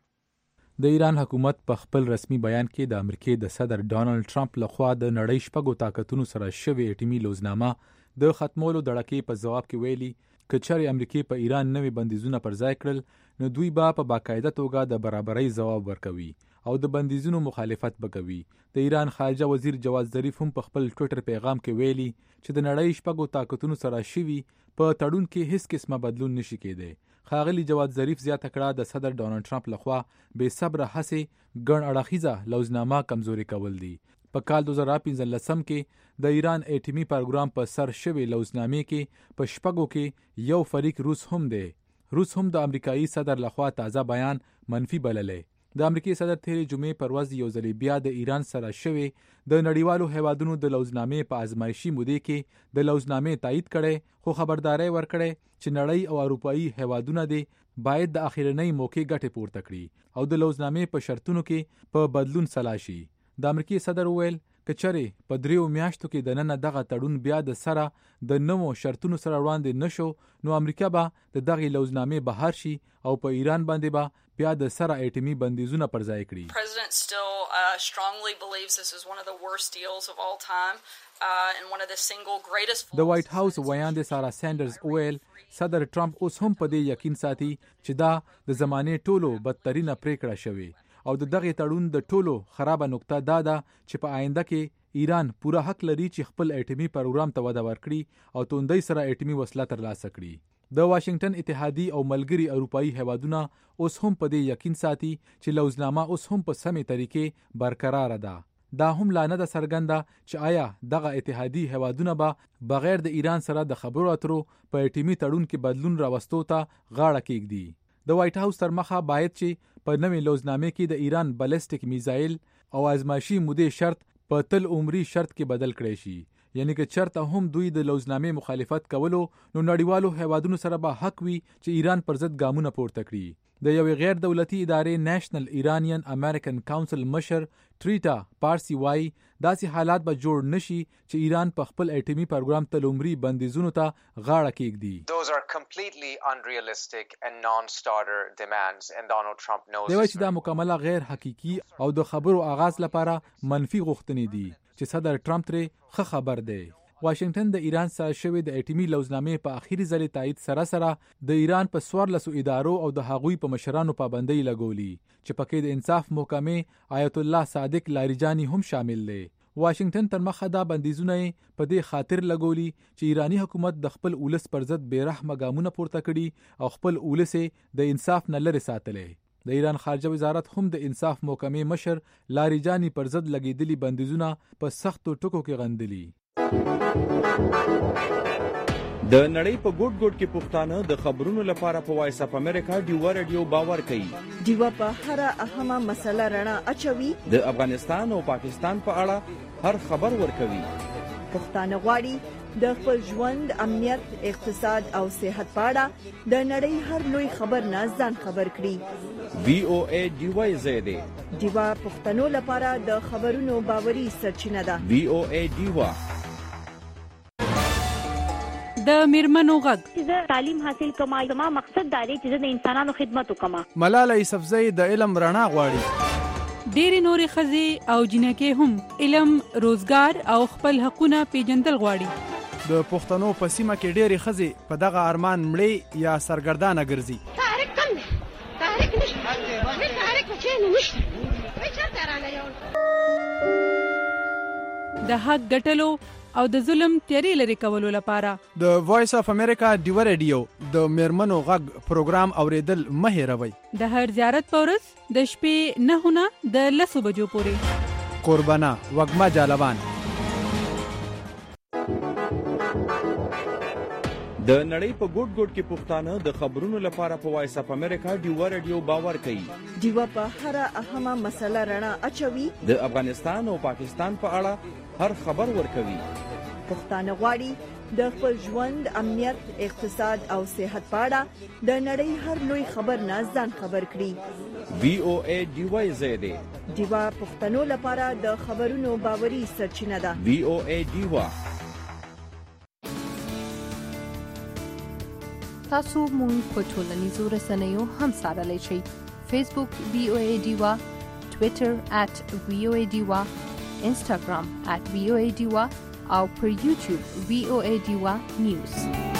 د ایران حکومت په خپل رسمي بیان کې د امریکای د صدر ډونالد ټرمپ لخوا د نړۍ شپږو طاقتونو سره شوی اټومي لوزنامه د ختمولو دړکې په جواب کې ویلي که چېرې امریکای په ایران نوي بندیزونه پر ځای کړل نو دوی به په باقاعده توګه د برابرۍ ځواب ورکوي او د بندیزونو مخالفت به کوي. د ایران خارجه وزیر جواد ظریف هم په خپل ټویټر پیغام کې ویلي چې د نړۍ شپږو طاقتونو سره شوی په تړون کې هیڅ قسمه بدلون نشي کېدی. ښاغلي جواد ظریف زیاته کړه د صدر ډونالد ټرمپ لخوا بې صبره هڅې ګڼ اړخیزه لوزنامه کمزوري کول دي. په کال دوه زره پنځلس کې د ایران اټومي پروګرام په سر شوی لوزنامې کې په شپږو کې یو فریق روس هم دی. روس هم د امریکایي صدر لخوا تازه بیان منفي بللی. د امریکای صدر تیرې جمعې پر ورځ یو ځل بیا د ایران سره شوی د نړیوالو هیوادونو د لوزنامې په ازمایشي مودې کې د لوزنامې تایید کړي، خو خبرداري ورکړي چې نړۍ او اروپایي هیوادونه دي باید د اخیرنۍ موقع ګټه پورته کړي او د لوزنامې په شرطونو کې په بدلون سلاشي. د امریکای صدر ویل کچره په دریو میاشتو کې د نن دغه تړون بیا د سره د نوو شرطونو سره وړاندې نشو نو امریکا به د دغه لوزنامې بهر شي او په ایران باندې به بیا د سره اټومي بندیزونه پر ځای کړي. President still uh, strongly believes this is one of the worst deals of all time uh, and one of the single greatest. د وایټ هاوس ویاند سارا سانډرز ویل صدر ټرمپ اوس هم په دې یقین ساتي چې دا د زمانه ټولو بدترینه پریکړه شوی او د دغه تړون د ټولو خرابه نقطه دا ده چې په آینده کې ایران پوره حق لري چې خپل اټومي پروګرام ته وده ورکړي او توندۍ سره اټومي وسله ترلاسه کړي. د واشنگټن اتحادی او ملګری اروپایي هیوادونه اوس هم په دې یقین ساتي چې لوزنامه اوس هم په سمې طریقې برقرار ده. دا هم لا نه ده څرګنده چې آیا دغه اتحادی هیوادونه به بغیر د ایران سره د خبرو اترو په اټومي تړون کې بدلون راوستو ته غاړه کېږدي. د وایټ هاوس تر مخه باید چې په نوې لوزنامې کې د ایران بالستیک میزایل او ازمایشي مودې شرط په تل عمري شرط کې بدل کړي شي. یعنی که چرته هم دوی د لوزنامې مخالفت کولو نو نړیوالو هیوادونو سره به حق وي چې ایران پر ضد ګامونه پورته کړي. د یوې غیر دولتي ادارې نېشنل ایرانین امریکن کاونسل مشر ټریټا پارسی وای داسې حالات به جوړ نشي چې ایران په خپل اټومي پروګرام ته لومړی بندیزونو ته غاړه کېږدي. Those are completely unrealistic and non-starter demands and Donald Trump knows. دوی چې دا مکمله غیر حقيقي او د خبرو آغاز لپاره منفي غوښتنې دي چې صدر ټرمپ ترې ښه خبر دی. واشنگټن د ایران سره شوی د اټومي لوزنامې په اخیری ځل تایید سره سره د ایران په څوارلسو ادارو او د هغوی په مشرانو پابندۍ لګولي چې پکې د انصاف محکمې آیت الله صادق لاریجانی هم شامل دی. واشنگټن تر مخه دا بندیزونه په دې خاطر لګولي چې ایرانی حکومت د خپل اولس پر ضد بیرحمه ګامونه پورته کړي او خپل اولس د انصاف نه لري ساتلی. د ایران خارجه وزارت هم د انصاف محکمې مشر لاریجانی پر ضد لګیدلي بندیزونه په سختو ټکو کې غندلي. د نړۍ په ګوټ ګوټ کې پښتانه د خبرونو لپاره په وایس اف امریکا ډیوا رادیو باور کوي. ډیوا په هر اهمه مسله رڼا اچوي. د افغانستان او پاکستان په اړه هر خبر ورکوي. پښتانه غواړي د خپل ژوند، امنیت، اقتصاد او صحت په اړه د نړۍ هر لوی خبر نه ځان خبر کړي. وی او ای ډیوا زیاده ډیوا پښتنو لپاره د خبرونو باوري سرچینه ده. وی او ای ډیوا د میرمنو غږ. چې تعلیم حاصل کوم زما مقصد دا دی چې د انسانانو خدمت وکم. ملاله یوسفزۍ د علم رڼا غواړي. ډېری نورې ښځې او جنکې هم علم، روزګار او خپل حقونه پیژندل غواړي. د پښتنو په سیمه کې ډېری ښځې په دغه ارمان مړې یا سرګردانه ګرځي. تحریک کم دی، تحریک نشته، هیڅ تحریک چېرې نشته، هیڅ چېرته رانه یو. د حق ګټلو او د ظلم تیری لري کولو لپاره د وایس اف امریکا ډیوا رادیو د میرمنو غږ پروګرام اوریدل مه هېروئ. د هر زیارت په ورځ د شپې نهه نه د لسو بجو پورې. قربانا وږمه جالبان. د نړۍ په ګوټ ګوټ کې پښتانه د خبرونو لپاره په وایس اپ امریکا ډیوا رادیو باور کوي. ډیوا په هر اهمه مسله رڼا اچوي. د افغانستان او پاکستان په اړه هر خبر ورکوي. پښتانه غواړي د خپل ژوند، امنیت، اقتصاد او صحت په اړه د نړۍ هر لوی خبر نه ځان خبر کړي. وی او ای ډیوا زیاده ډیوا پښتنو لپاره د خبرونو باوري سرچینه ده. وی او ای ډیوا. تاسو مونږ په ټولنیزو رسنیو هم څارلی شئ. فیسبوک وی او ای ډیوا، ټویټر ات وی او ای ډیوا، انسټاګرام ات وی او ای ډیوا او پر یوټیوب وی او ای ډیوا نیوز.